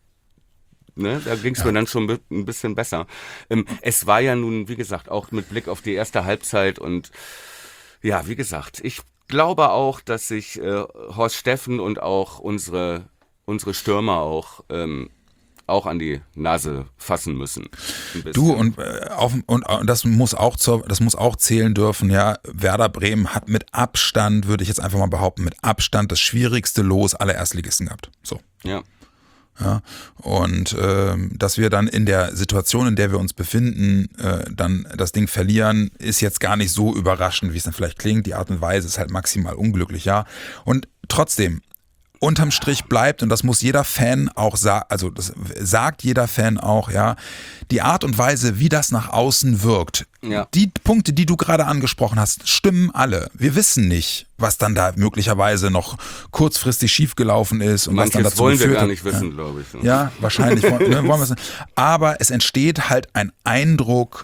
Speaker 3: Ne, da ging es mir dann schon ein bisschen besser. Es war ja nun, wie gesagt, auch mit Blick auf die erste Halbzeit und ja, wie gesagt, ich glaube auch, dass sich Horst Steffen und auch unsere Stürmer auch an die Nase fassen müssen.
Speaker 2: Du, und das muss auch zählen dürfen, ja, Werder Bremen hat mit Abstand, würde ich jetzt einfach mal behaupten, mit Abstand das schwierigste Los aller Erstligisten gehabt. So.
Speaker 3: Ja.
Speaker 2: Ja, und dass wir dann in der Situation, in der wir uns befinden, dann das Ding verlieren, ist jetzt gar nicht so überraschend, wie es dann vielleicht klingt. Die Art und Weise ist halt maximal unglücklich, ja. Und trotzdem, unterm Strich bleibt, und das muss jeder Fan auch sagen, also das sagt jeder Fan auch, ja, die Art und Weise, wie das nach außen wirkt, die Punkte, die du gerade angesprochen hast, stimmen alle. Wir wissen nicht, was dann da möglicherweise noch kurzfristig schiefgelaufen ist und
Speaker 3: manches
Speaker 2: was dann dazu
Speaker 3: wollen wir
Speaker 2: geführt
Speaker 3: gar
Speaker 2: hat.
Speaker 3: nicht wissen, glaube ich.
Speaker 2: Ja, wahrscheinlich wollen wir es. Aber es entsteht halt ein Eindruck,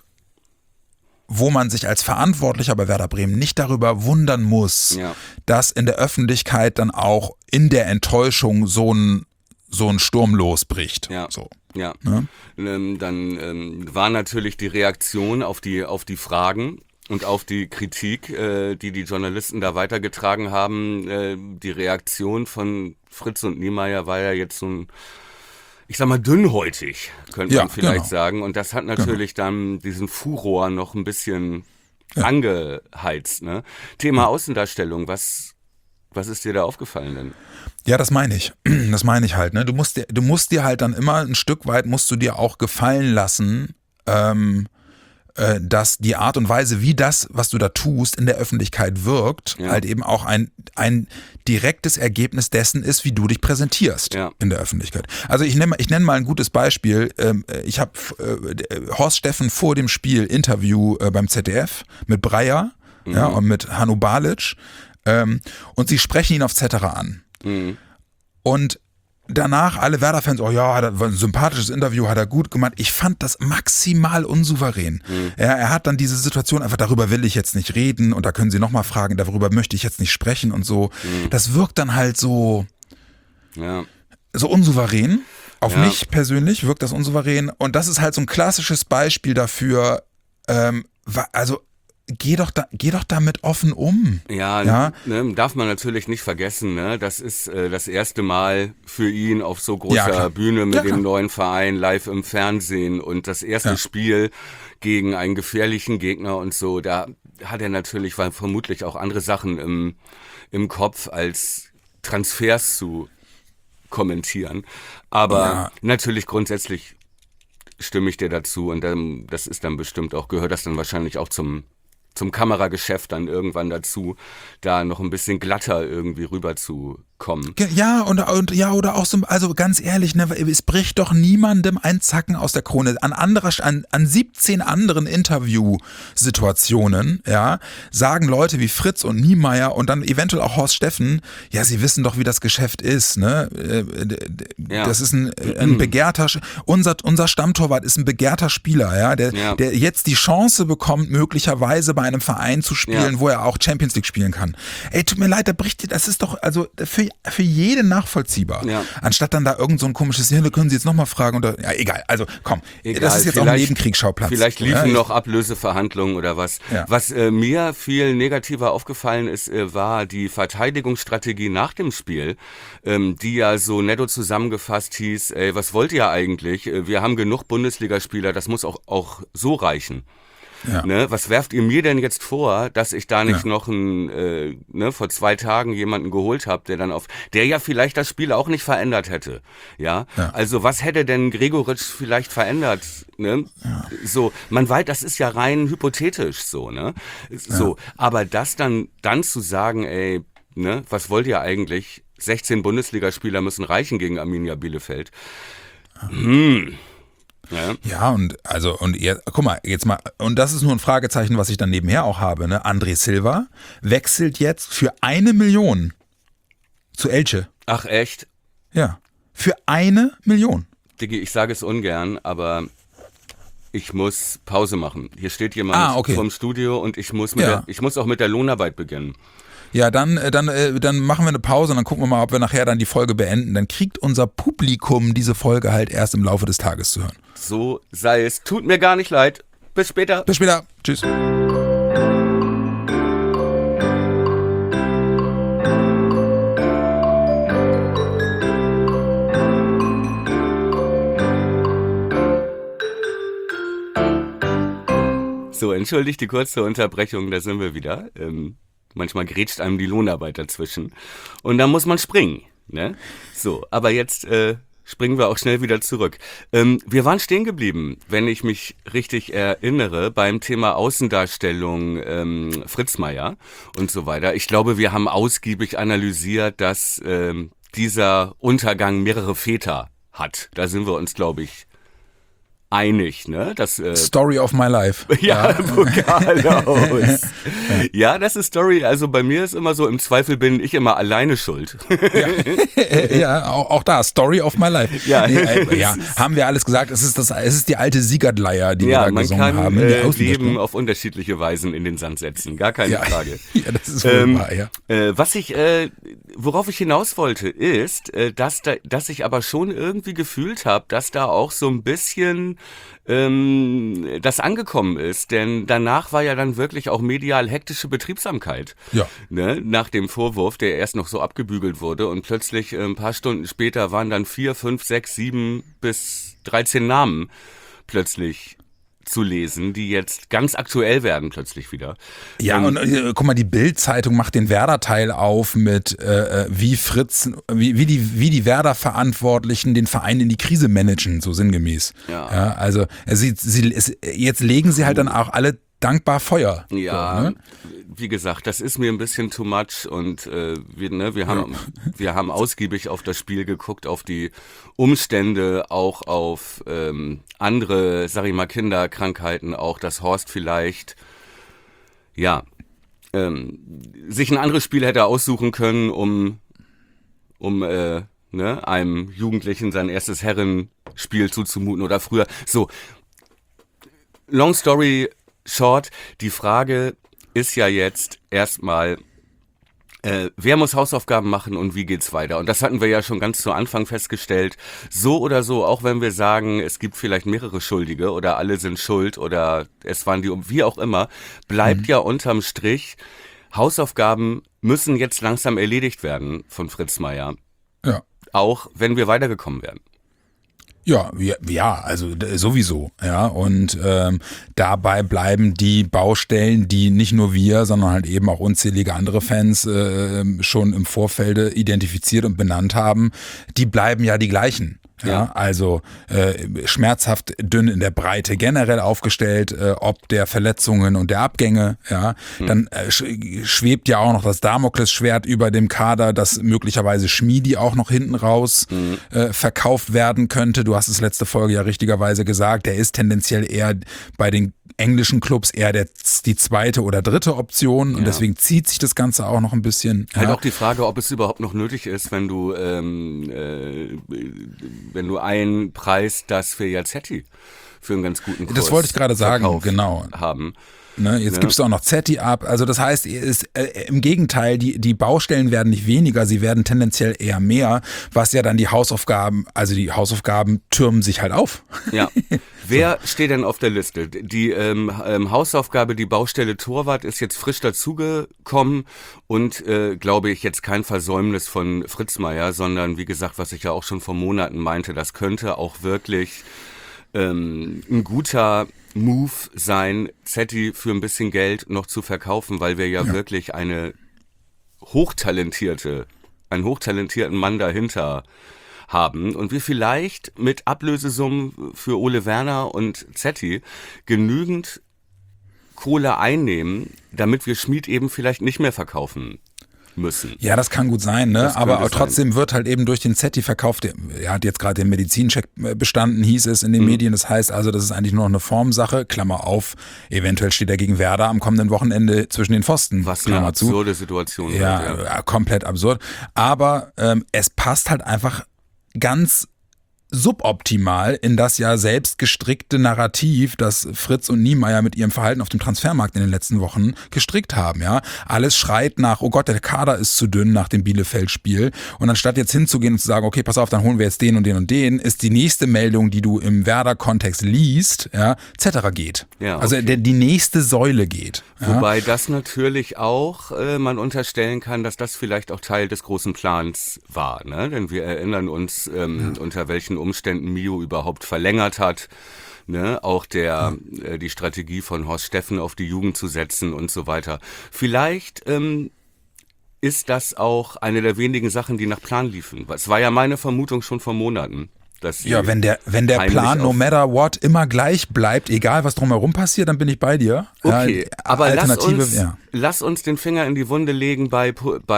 Speaker 2: wo man sich als Verantwortlicher bei Werder Bremen nicht darüber wundern muss, dass in der Öffentlichkeit dann auch in der Enttäuschung so ein Sturm losbricht.
Speaker 3: Ja.
Speaker 2: So.
Speaker 3: Ja.
Speaker 2: Ne?
Speaker 3: Dann war natürlich die Reaktion auf die Fragen und auf die Kritik, die Journalisten da weitergetragen haben. Die Reaktion von Fritz und Niemeyer war ja jetzt so ein, ich sag mal, dünnhäutig, könnte man vielleicht sagen. Und das hat natürlich dann diesen Furor noch ein bisschen angeheizt. Ne? Thema Außendarstellung, was ist dir da aufgefallen denn?
Speaker 2: Ja, das meine ich. Das meine ich halt. Ne? Du musst dir halt dann immer ein Stück weit, musst du dir auch gefallen lassen, dass die Art und Weise, wie das, was du da tust, in der Öffentlichkeit wirkt, halt eben auch ein direktes Ergebnis dessen ist, wie du dich präsentierst in der Öffentlichkeit. Also ich nenne mal ein gutes Beispiel. Ich habe Horst Steffen vor dem Spiel Interview beim ZDF mit Breyer und mit Hanno Balic und sie sprechen ihn auf Zetterer an. Und danach alle Werder-Fans, oh ja, das war ein sympathisches Interview, hat er gut gemacht. Ich fand das maximal unsouverän. Er hat dann diese Situation einfach, darüber will ich jetzt nicht reden und da können Sie nochmal fragen, darüber möchte ich jetzt nicht sprechen und so. Das wirkt dann halt so unsouverän. Auf mich persönlich wirkt das unsouverän und das ist halt so ein klassisches Beispiel dafür, also Geh doch damit offen um.
Speaker 3: Ja. Ne, darf man natürlich nicht vergessen, ne? Das ist das erste Mal für ihn auf so großer Bühne mit dem neuen Verein, live im Fernsehen und das erste Spiel gegen einen gefährlichen Gegner und so. Da hat er natürlich vermutlich auch andere Sachen im Kopf als Transfers zu kommentieren. Aber natürlich grundsätzlich stimme ich dir dazu und dann, das ist dann bestimmt auch, gehört das dann wahrscheinlich auch zum Kamerageschäft dann irgendwann dazu, da noch ein bisschen glatter irgendwie rüber zu kommen.
Speaker 2: Ja, oder auch so, also ganz ehrlich, ne, es bricht doch niemandem ein Zacken aus der Krone. An 17 anderen Interviewsituationen, sagen Leute wie Fritz und Niemeyer und dann eventuell auch Horst Steffen, ja, sie wissen doch, wie das Geschäft ist, ne? Das ist ein begehrter, unser Stammtorwart ist ein begehrter Spieler, der jetzt die Chance bekommt, möglicherweise bei einem Verein zu spielen, wo er auch Champions League spielen kann. Ey, tut mir leid, das ist doch, also für für jeden nachvollziehbar. Ja. Anstatt dann da irgend so ein komisches, da können Sie jetzt nochmal fragen. Oder, ja, egal, also komm, das ist jetzt auch ein Nebenkriegsschauplatz.
Speaker 3: Vielleicht liefen noch Ablöseverhandlungen oder was. Ja. Was mir viel negativer aufgefallen ist, war die Verteidigungsstrategie nach dem Spiel, die ja so netto zusammengefasst hieß, was wollt ihr eigentlich? Wir haben genug Bundesligaspieler, das muss auch so reichen. Ja. Ne, was werft ihr mir denn jetzt vor, dass ich da nicht noch vor 2 Tagen jemanden geholt habe, der ja vielleicht das Spiel auch nicht verändert hätte. Ja, also was hätte denn Gregoritsch vielleicht verändert? Ne? Ja. So, man weiß, das ist ja rein hypothetisch so, ne? So, aber das dann zu sagen, was wollt ihr eigentlich? 16 Bundesligaspieler müssen reichen gegen Arminia Bielefeld.
Speaker 2: Ja, und guck mal, jetzt mal, und das ist nur ein Fragezeichen, was ich dann nebenher auch habe, ne? André Silva wechselt jetzt für 1 Million zu Elche.
Speaker 3: Ach, echt?
Speaker 2: Ja, für 1 Million.
Speaker 3: Diggi, ich sage es ungern, aber ich muss Pause machen. Hier steht jemand vom Studio und ich muss auch mit der Lohnarbeit beginnen.
Speaker 2: Ja, dann machen wir eine Pause und dann gucken wir mal, ob wir nachher dann die Folge beenden. Dann kriegt unser Publikum diese Folge halt erst im Laufe des Tages zu hören.
Speaker 3: So sei es. Tut mir gar nicht leid. Bis später.
Speaker 2: Bis später. Tschüss.
Speaker 3: So, entschuldigt die kurze Unterbrechung, da sind wir wieder. Manchmal grätscht einem die Lohnarbeit dazwischen. Und dann muss man springen. Ne? So, aber jetzt springen wir auch schnell wieder zurück. Wir waren stehen geblieben, wenn ich mich richtig erinnere, beim Thema Außendarstellung Fritz Meier und so weiter. Ich glaube, wir haben ausgiebig analysiert, dass dieser Untergang mehrere Väter hat. Da sind wir uns, glaube ich, einig, ne? Das,
Speaker 2: Story of my life.
Speaker 3: Ja, Pokal aus. Ja, das ist Story. Also bei mir ist immer so, im Zweifel bin ich immer alleine schuld.
Speaker 2: Ja, auch da, Story of my life. Ja, haben wir alles gesagt. Es ist die alte Siegertleier, die wir da gesungen haben.
Speaker 3: Man kann Leben auf unterschiedliche Weisen in den Sand setzen. Gar keine Frage.
Speaker 2: Ja, das ist wunderbar, ja.
Speaker 3: Worauf ich hinaus wollte, ist, dass ich aber schon irgendwie gefühlt habe, dass da auch so ein bisschen das angekommen ist, denn danach war ja dann wirklich auch medial hektische Betriebsamkeit.
Speaker 2: Ja.
Speaker 3: Ne? Nach dem Vorwurf, der erst noch so abgebügelt wurde und plötzlich ein paar Stunden später waren dann 4, 5, 6, 7 bis 13 Namen plötzlich zu lesen, die jetzt ganz aktuell werden plötzlich wieder.
Speaker 2: Ja, und guck mal, die Bild-Zeitung macht den Werder-Teil auf mit wie die Werder-Verantwortlichen den Verein in die Krise managen, so sinngemäß. Ja, also jetzt legen sie halt dann auch alle dankbar Feuer.
Speaker 3: Ja, so, ne? Wie gesagt, das ist mir ein bisschen too much und wir haben ausgiebig auf das Spiel geguckt, auf die Umstände, auch auf andere, sag ich mal, Kinderkrankheiten, auch dass Horst vielleicht, sich ein anderes Spiel hätte aussuchen können, um einem Jugendlichen sein erstes Herrenspiel zuzumuten oder früher. So, long story short, die Frage ist ja jetzt erstmal, wer muss Hausaufgaben machen und wie geht's weiter? Und das hatten wir ja schon ganz zu Anfang festgestellt. So oder so, auch wenn wir sagen, es gibt vielleicht mehrere Schuldige oder alle sind schuld oder es waren wie auch immer, bleibt ja unterm Strich, Hausaufgaben müssen jetzt langsam erledigt werden von Fritz Meier.
Speaker 2: Ja.
Speaker 3: Auch wenn wir weitergekommen wären.
Speaker 2: Ja, also sowieso, ja, und dabei bleiben die Baustellen, die nicht nur wir, sondern halt eben auch unzählige andere Fans schon im Vorfelde identifiziert und benannt haben, die bleiben ja die gleichen. Ja, also schmerzhaft dünn in der Breite generell aufgestellt, ob der Verletzungen und der Abgänge, ja. Dann schwebt ja auch noch das Damoklesschwert über dem Kader, dass möglicherweise Schmiedi auch noch hinten raus verkauft werden könnte. Du hast es letzte Folge ja richtigerweise gesagt, der ist tendenziell eher bei den englischen Clubs eher die zweite oder dritte Option und deswegen zieht sich das Ganze auch noch ein bisschen.
Speaker 3: Halt auch die Frage, ob es überhaupt noch nötig ist, wenn du einpreist, dass wir Jazzetti für einen ganz guten Kurs
Speaker 2: das wollte ich gerade sagen, genau.
Speaker 3: haben.
Speaker 2: Ne? Jetzt gibst du auch noch Zetti ab. Also das heißt, im Gegenteil, die Baustellen werden nicht weniger, sie werden tendenziell eher mehr, was ja dann die Hausaufgaben türmen sich halt auf.
Speaker 3: Ja. Wer steht denn auf der Liste? Die Hausaufgabe, die Baustelle Torwart ist jetzt frisch dazugekommen und glaube ich jetzt kein Versäumnis von Fritz Meier, sondern wie gesagt, was ich ja auch schon vor Monaten meinte, das könnte auch wirklich ein guter Move sein, Zetti für ein bisschen Geld noch zu verkaufen, weil wir ja wirklich einen hochtalentierten Mann dahinter haben und wir vielleicht mit Ablösesummen für Ole Werner und Zetti genügend Kohle einnehmen, damit wir Schmid eben vielleicht nicht mehr verkaufen müssen.
Speaker 2: Ja, das kann gut sein, ne? Aber trotzdem wird halt eben durch den Zetti verkauft, er hat jetzt gerade den Medizincheck bestanden, hieß es in den Medien. Das heißt also, das ist eigentlich nur noch eine Formsache, Klammer auf, eventuell steht er gegen Werder am kommenden Wochenende zwischen den Pfosten.
Speaker 3: Was eine absurde Situation wird.
Speaker 2: Ja, komplett absurd. Aber es passt halt einfach ganz suboptimal in das ja selbst gestrickte Narrativ, das Fritz und Niemeyer mit ihrem Verhalten auf dem Transfermarkt in den letzten Wochen gestrickt haben. Ja, alles schreit nach, oh Gott, der Kader ist zu dünn nach dem Bielefeld-Spiel. Und anstatt jetzt hinzugehen und zu sagen, okay, pass auf, dann holen wir jetzt den und den und den, ist die nächste Meldung, die du im Werder-Kontext liest, ja, Zetterer geht. Ja, okay. Also die nächste Säule geht. Ja?
Speaker 3: Wobei das natürlich auch man unterstellen kann, dass das vielleicht auch Teil des großen Plans war. Ne? Denn wir erinnern uns, unter welchen Umständen Mio überhaupt verlängert hat, ne? Auch die Strategie von Horst Steffen auf die Jugend zu setzen und so weiter. Vielleicht ist das auch eine der wenigen Sachen, die nach Plan liefen. Es war ja meine Vermutung schon vor Monaten.
Speaker 2: Ja, wenn der Plan no matter what immer gleich bleibt, egal was drumherum passiert, dann bin ich bei dir.
Speaker 3: Okay, aber lass uns den Finger in die Wunde legen bei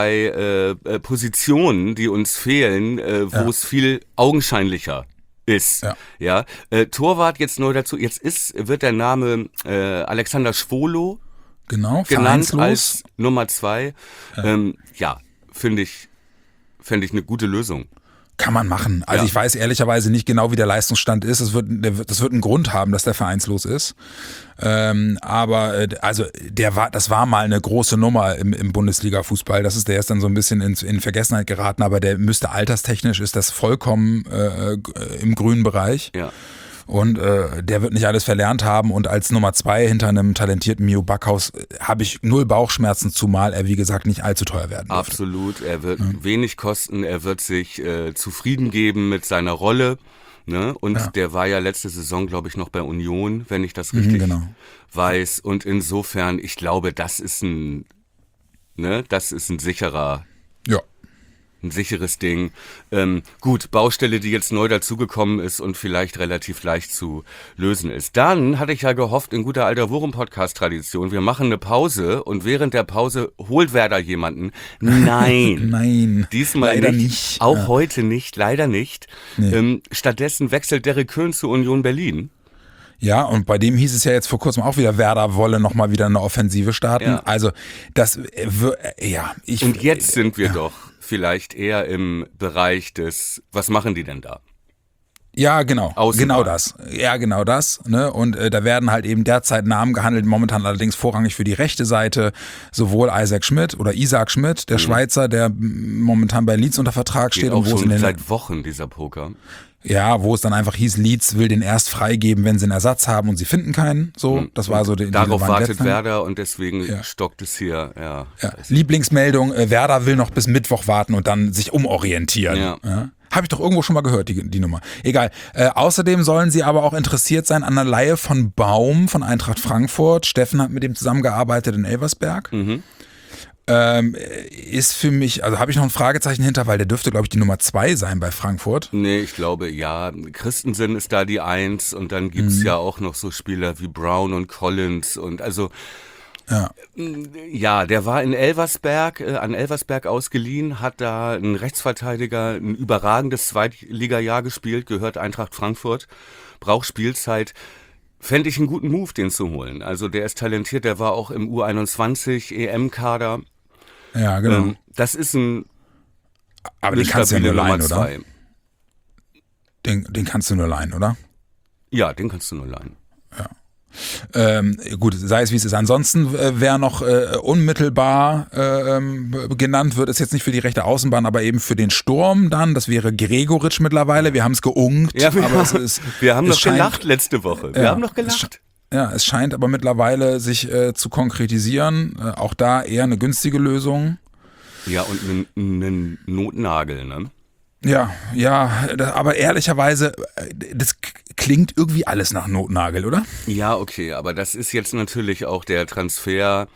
Speaker 3: Positionen, die uns fehlen, wo es viel augenscheinlicher ist. Ja. Torwart jetzt neu dazu. Jetzt wird der Name Alexander Schwolo genannt als Nummer 2. Fände ich eine gute Lösung.
Speaker 2: Kann man machen. Also ich weiß ehrlicherweise nicht genau, wie der Leistungsstand ist. Das wird einen Grund haben, dass der vereinslos ist. Aber das war mal eine große Nummer im Bundesliga-Fußball. Der ist dann so ein bisschen in Vergessenheit geraten, aber der müsste alterstechnisch, ist das vollkommen im grünen Bereich. Ja. Und der wird nicht alles verlernt haben und als Nummer 2 hinter einem talentierten Mio Backhaus habe ich null Bauchschmerzen, zumal er wie gesagt nicht allzu teuer werden dürfte.
Speaker 3: Absolut, er wird wenig kosten, er wird sich zufrieden geben mit seiner Rolle. Ne? Und der war ja letzte Saison, glaube ich, noch bei Union, wenn ich das richtig weiß. Und insofern, ich glaube, das ist ein sicherer... Ja. Ein sicheres Ding. Gut, Baustelle, die jetzt neu dazugekommen ist und vielleicht relativ leicht zu lösen ist. Dann hatte ich ja gehofft, in guter alter Wurm-Podcast-Tradition, wir machen eine Pause und während der Pause holt Werder jemanden. Nein.
Speaker 2: Nein.
Speaker 3: Diesmal
Speaker 2: leider nicht.
Speaker 3: Auch heute nicht, leider nicht. Nee. Stattdessen wechselt Derek Köhn zu Union Berlin.
Speaker 2: Ja, und bei dem hieß es ja jetzt vor kurzem auch wieder, Werder wolle nochmal wieder eine Offensive starten. Ja. Also,
Speaker 3: und jetzt sind wir doch vielleicht eher im Bereich des, was machen die denn da?
Speaker 2: Ja, genau. Genau das. Ja, genau das. Ne? Und da werden halt eben derzeit Namen gehandelt, momentan allerdings vorrangig für die rechte Seite, sowohl Isaac Schmidt, der Schweizer, der momentan bei Leeds unter Vertrag steht.
Speaker 3: Und wo schon seit Wochen dieser Poker.
Speaker 2: Ja, wo es dann einfach hieß, Leeds will den erst freigeben, wenn sie einen Ersatz haben und sie finden keinen. So, das war so
Speaker 3: darauf wartet Werder und deswegen stockt es hier. Ja.
Speaker 2: Lieblingsmeldung, Werder will noch bis Mittwoch warten und dann sich umorientieren. Ja. Habe ich doch irgendwo schon mal gehört, die Nummer. Egal. Außerdem sollen sie aber auch interessiert sein an einer Leihe von Baum von Eintracht Frankfurt. Steffen hat mit dem zusammengearbeitet in Elversberg. Ist für mich, also habe ich noch ein Fragezeichen hinter, weil der dürfte, glaube ich, die Nummer 2 sein bei Frankfurt.
Speaker 3: Nee, ich glaube, ja. Christensen ist da die 1 und dann gibt's ja auch noch so Spieler wie Brown und Collins und also ja, der war in Elversberg, an Elversberg ausgeliehen, hat da einen Rechtsverteidiger, ein überragendes Zweitliga-Jahr gespielt, gehört Eintracht Frankfurt, braucht Spielzeit. Fände ich einen guten Move, den zu holen. Also der ist talentiert, der war auch im U21 EM-Kader.
Speaker 2: Ja, genau.
Speaker 3: Das ist
Speaker 2: aber den kannst du ja nur leihen, oder? Den kannst du nur leihen, oder?
Speaker 3: Ja, den kannst du nur leihen.
Speaker 2: Ja. Gut, sei es wie es ist. Ansonsten, wer noch unmittelbar genannt wird, ist jetzt nicht für die rechte Außenbahn, aber eben für den Sturm dann. Das wäre Gregoritsch mittlerweile. Wir haben es geungt.
Speaker 3: Ja,
Speaker 2: aber
Speaker 3: wir haben noch gelacht letzte Woche. Wir haben noch gelacht.
Speaker 2: Ja, es scheint aber mittlerweile sich zu konkretisieren. Auch da eher eine günstige Lösung.
Speaker 3: Ja, und einen Notnagel, ne?
Speaker 2: Ja, aber ehrlicherweise, das klingt irgendwie alles nach Notnagel, oder?
Speaker 3: Ja, okay, aber das ist jetzt natürlich auch der Transfer,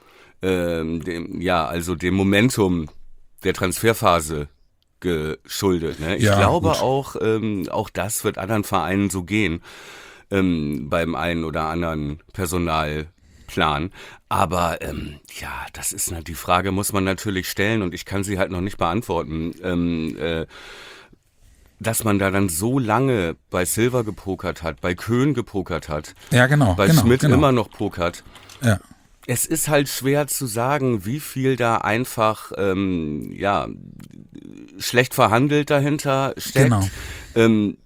Speaker 3: dem Momentum der Transferphase geschuldet. Ne? Ich glaube auch das wird anderen Vereinen so gehen, beim einen oder anderen Personalplan. Aber das ist die Frage, muss man natürlich stellen und ich kann sie halt noch nicht beantworten. Dass man da dann so lange bei Silva gepokert hat, bei Köhn gepokert hat,
Speaker 2: ja, genau,
Speaker 3: bei Schmidt immer noch pokert.
Speaker 2: Ja.
Speaker 3: Es ist halt schwer zu sagen, wie viel da einfach schlecht verhandelt dahinter steckt.
Speaker 2: Genau.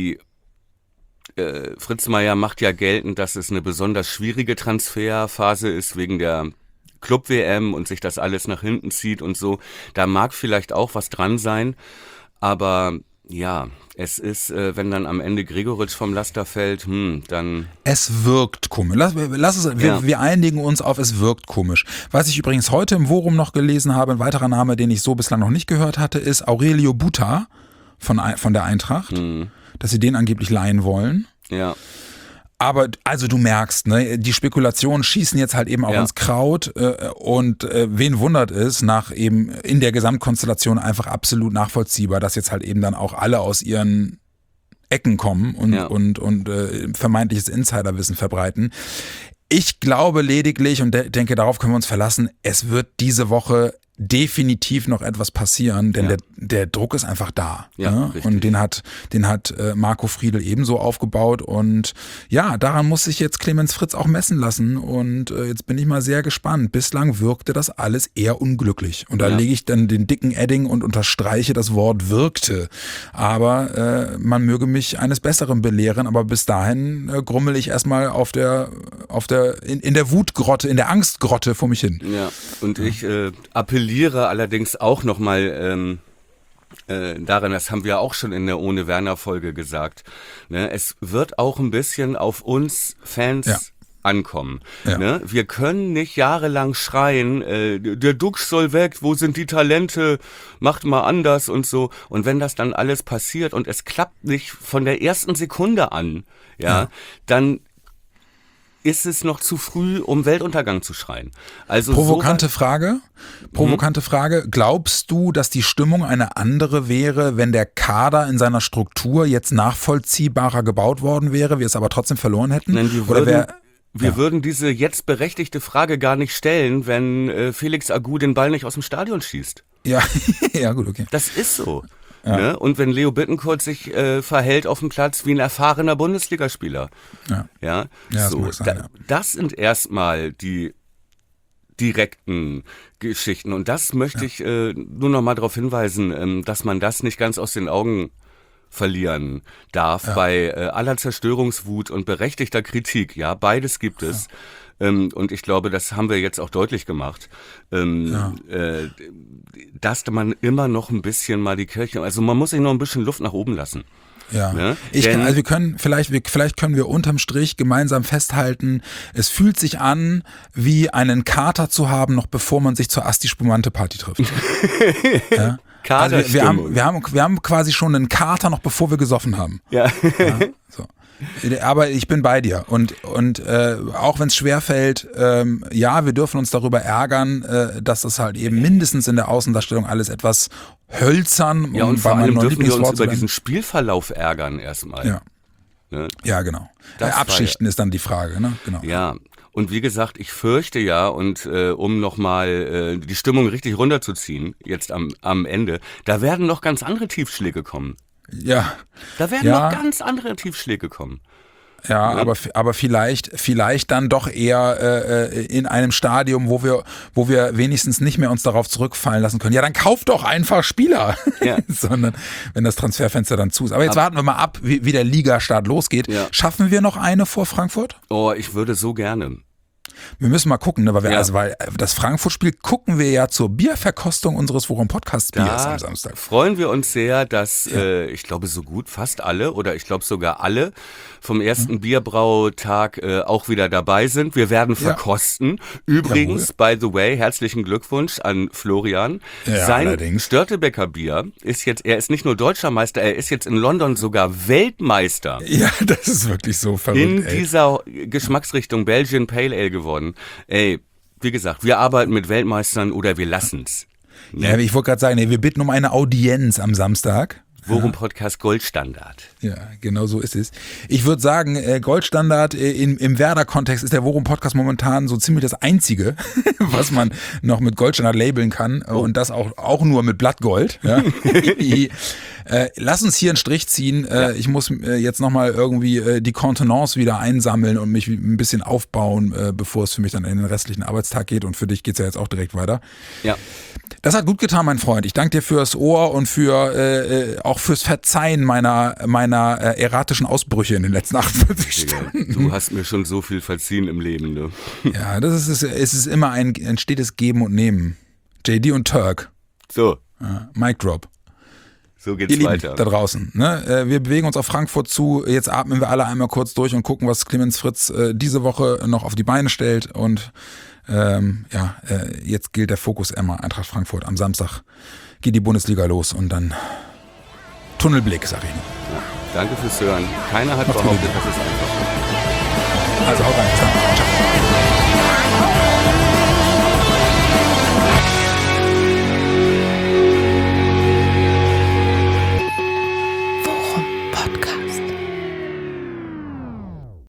Speaker 3: Fritz Meier macht ja geltend, dass es eine besonders schwierige Transferphase ist wegen der Club-WM und sich das alles nach hinten zieht und so. Da mag vielleicht auch was dran sein, aber ja, es ist, wenn dann am Ende Gregoritsch vom Laster fällt, dann...
Speaker 2: Es wirkt komisch. Wir einigen uns auf, es wirkt komisch. Was ich übrigens heute im Forum noch gelesen habe, ein weiterer Name, den ich so bislang noch nicht gehört hatte, ist Aurelio Buta von der Eintracht, dass sie den angeblich leihen wollen.
Speaker 3: Ja.
Speaker 2: Aber also du merkst, ne, die Spekulationen schießen jetzt halt eben auch ins Kraut und wen wundert es, nach eben in der Gesamtkonstellation einfach absolut nachvollziehbar, dass jetzt halt eben dann auch alle aus ihren Ecken kommen und vermeintliches Insiderwissen verbreiten. Ich glaube lediglich und denke, darauf können wir uns verlassen, es wird diese Woche definitiv noch etwas passieren, denn der Druck ist einfach da.
Speaker 3: Ja,
Speaker 2: ne? Und den hat Marco Friedl ebenso aufgebaut und ja, daran muss sich jetzt Clemens Fritz auch messen lassen und jetzt bin ich mal sehr gespannt. Bislang wirkte das alles eher unglücklich und da lege ich dann den dicken Edding und unterstreiche das Wort wirkte. Aber man möge mich eines Besseren belehren, aber bis dahin grummel ich erstmal in der Wutgrotte, in der Angstgrotte vor mich hin.
Speaker 3: Ja, und ich appelliere allerdings auch nochmal daran, das haben wir auch schon in der Ohne Werner Folge gesagt, ne? Es wird auch ein bisschen auf uns Fans ankommen.
Speaker 2: Ja.
Speaker 3: Ne? Wir können nicht jahrelang schreien, der Dux soll weg, wo sind die Talente, macht mal anders und so. Und wenn das dann alles passiert und es klappt nicht von der ersten Sekunde an, dann ist es noch zu früh, um Weltuntergang zu schreien. Also
Speaker 2: Provokante Frage. Glaubst du, dass die Stimmung eine andere wäre, wenn der Kader in seiner Struktur jetzt nachvollziehbarer gebaut worden wäre, wir es aber trotzdem verloren hätten?
Speaker 3: Nein, wir würden diese jetzt berechtigte Frage gar nicht stellen, wenn Felix Agu den Ball nicht aus dem Stadion schießt.
Speaker 2: Ja, ja gut, okay.
Speaker 3: Das ist so. Ja. Ne? Und wenn Leo Bittencourt sich verhält auf dem Platz wie ein erfahrener Bundesligaspieler. Ja, so, das sind erstmal die direkten Geschichten. Und das möchte ich nur noch mal darauf hinweisen, dass man das nicht ganz aus den Augen verlieren darf bei aller Zerstörungswut und berechtigter Kritik. Ja, beides gibt es. Und ich glaube, das haben wir jetzt auch deutlich gemacht, dass man immer noch ein bisschen mal die Kirche, also man muss sich noch ein bisschen Luft nach oben lassen.
Speaker 2: Ja,
Speaker 3: ne?
Speaker 2: Wir können vielleicht können wir unterm Strich gemeinsam festhalten, es fühlt sich an, wie einen Kater zu haben, noch bevor man sich zur Asti-Spumante-Party trifft. Ja? Also wir haben quasi schon einen Kater, noch bevor wir gesoffen haben.
Speaker 3: Ja.
Speaker 2: So. Aber ich bin bei dir und auch wenn es schwerfällt, wir dürfen uns darüber ärgern, dass das halt eben mindestens in der Außendarstellung alles etwas hölzern.
Speaker 3: Ja, und vor allem dürfen wir uns über diesen Spielverlauf ärgern erstmal.
Speaker 2: Ja,
Speaker 3: ne?
Speaker 2: Ja genau. Abschichten ist dann die Frage. Ne? Genau.
Speaker 3: Ja, und wie gesagt, ich fürchte und um nochmal die Stimmung richtig runterzuziehen, jetzt am Ende, da werden noch ganz andere Tiefschläge kommen.
Speaker 2: Ja.
Speaker 3: Da werden noch ganz andere Tiefschläge kommen.
Speaker 2: Ja,
Speaker 3: Ja.
Speaker 2: aber vielleicht dann doch eher in einem Stadium, wo wir wenigstens nicht mehr uns darauf zurückfallen lassen können. Ja, dann kauf doch einfach Spieler.
Speaker 3: Ja.
Speaker 2: Sondern wenn das Transferfenster dann zu ist. Aber jetzt warten wir mal ab, wie der Ligastart losgeht.
Speaker 3: Ja.
Speaker 2: Schaffen wir noch eine vor Frankfurt?
Speaker 3: Oh, ich würde so gerne.
Speaker 2: Wir müssen mal gucken, ne, weil
Speaker 3: Ja.
Speaker 2: weil das Frankfurt-Spiel gucken wir ja zur Bierverkostung unseres Worum Podcast Biers
Speaker 3: Da
Speaker 2: am Samstag.
Speaker 3: freuen wir uns sehr, dass ich glaube so gut fast alle oder ich glaube sogar alle vom ersten Bierbrautag auch wieder dabei sind. Wir werden verkosten. Übrigens, by the way, herzlichen Glückwunsch an Florian.
Speaker 2: Ja,
Speaker 3: Sein
Speaker 2: allerdings.
Speaker 3: Störtebeker Bier ist jetzt, er ist nicht nur deutscher Meister, er ist jetzt in London sogar Weltmeister.
Speaker 2: Ja, das ist wirklich so verrückt.
Speaker 3: In
Speaker 2: ey.
Speaker 3: dieser Geschmacksrichtung Belgian Pale Ale geworden. Ey, wie gesagt, wir arbeiten mit Weltmeistern oder wir lassen's.
Speaker 2: Ja, ich wollte gerade sagen, wir bitten um eine Audienz am Samstag.
Speaker 3: Worum Podcast Goldstandard.
Speaker 2: Ja, genau so ist es. Ich würde sagen, Goldstandard im Werder-Kontext ist der Worum-Podcast momentan so ziemlich das Einzige, was man noch mit Goldstandard labeln kann und das auch nur mit Blattgold. Ja. Lass uns hier einen Strich ziehen. Ich muss jetzt nochmal irgendwie die Kontenance wieder einsammeln und mich ein bisschen aufbauen, bevor es für mich dann in den restlichen Arbeitstag geht und für dich geht's ja jetzt auch direkt weiter.
Speaker 3: Ja.
Speaker 2: Das hat gut getan, mein Freund. Ich danke dir fürs Ohr und für auch fürs Verzeihen meiner erratischen Ausbrüche in den letzten 48 Stunden.
Speaker 3: Du hast mir schon so viel verziehen im Leben, ne?
Speaker 2: Ja, es ist immer ein stetes Geben und Nehmen. JD und Turk.
Speaker 3: So,
Speaker 2: Mic Drop.
Speaker 3: so geht's
Speaker 2: Ihr Lieben
Speaker 3: weiter.
Speaker 2: da draußen. Ne? Wir bewegen uns auf Frankfurt zu. Jetzt atmen wir alle einmal kurz durch und gucken, was Clemens Fritz diese Woche noch auf die Beine stellt. Und jetzt gilt der Fokus immer Eintracht Frankfurt. Am Samstag geht die Bundesliga los und dann Tunnelblick, sag ich nur.
Speaker 3: Ja, danke fürs Hören. Keiner hat
Speaker 2: Macht's
Speaker 3: behauptet,
Speaker 2: gut.
Speaker 3: dass es einfach ist.
Speaker 2: Also haut rein. Bis dann.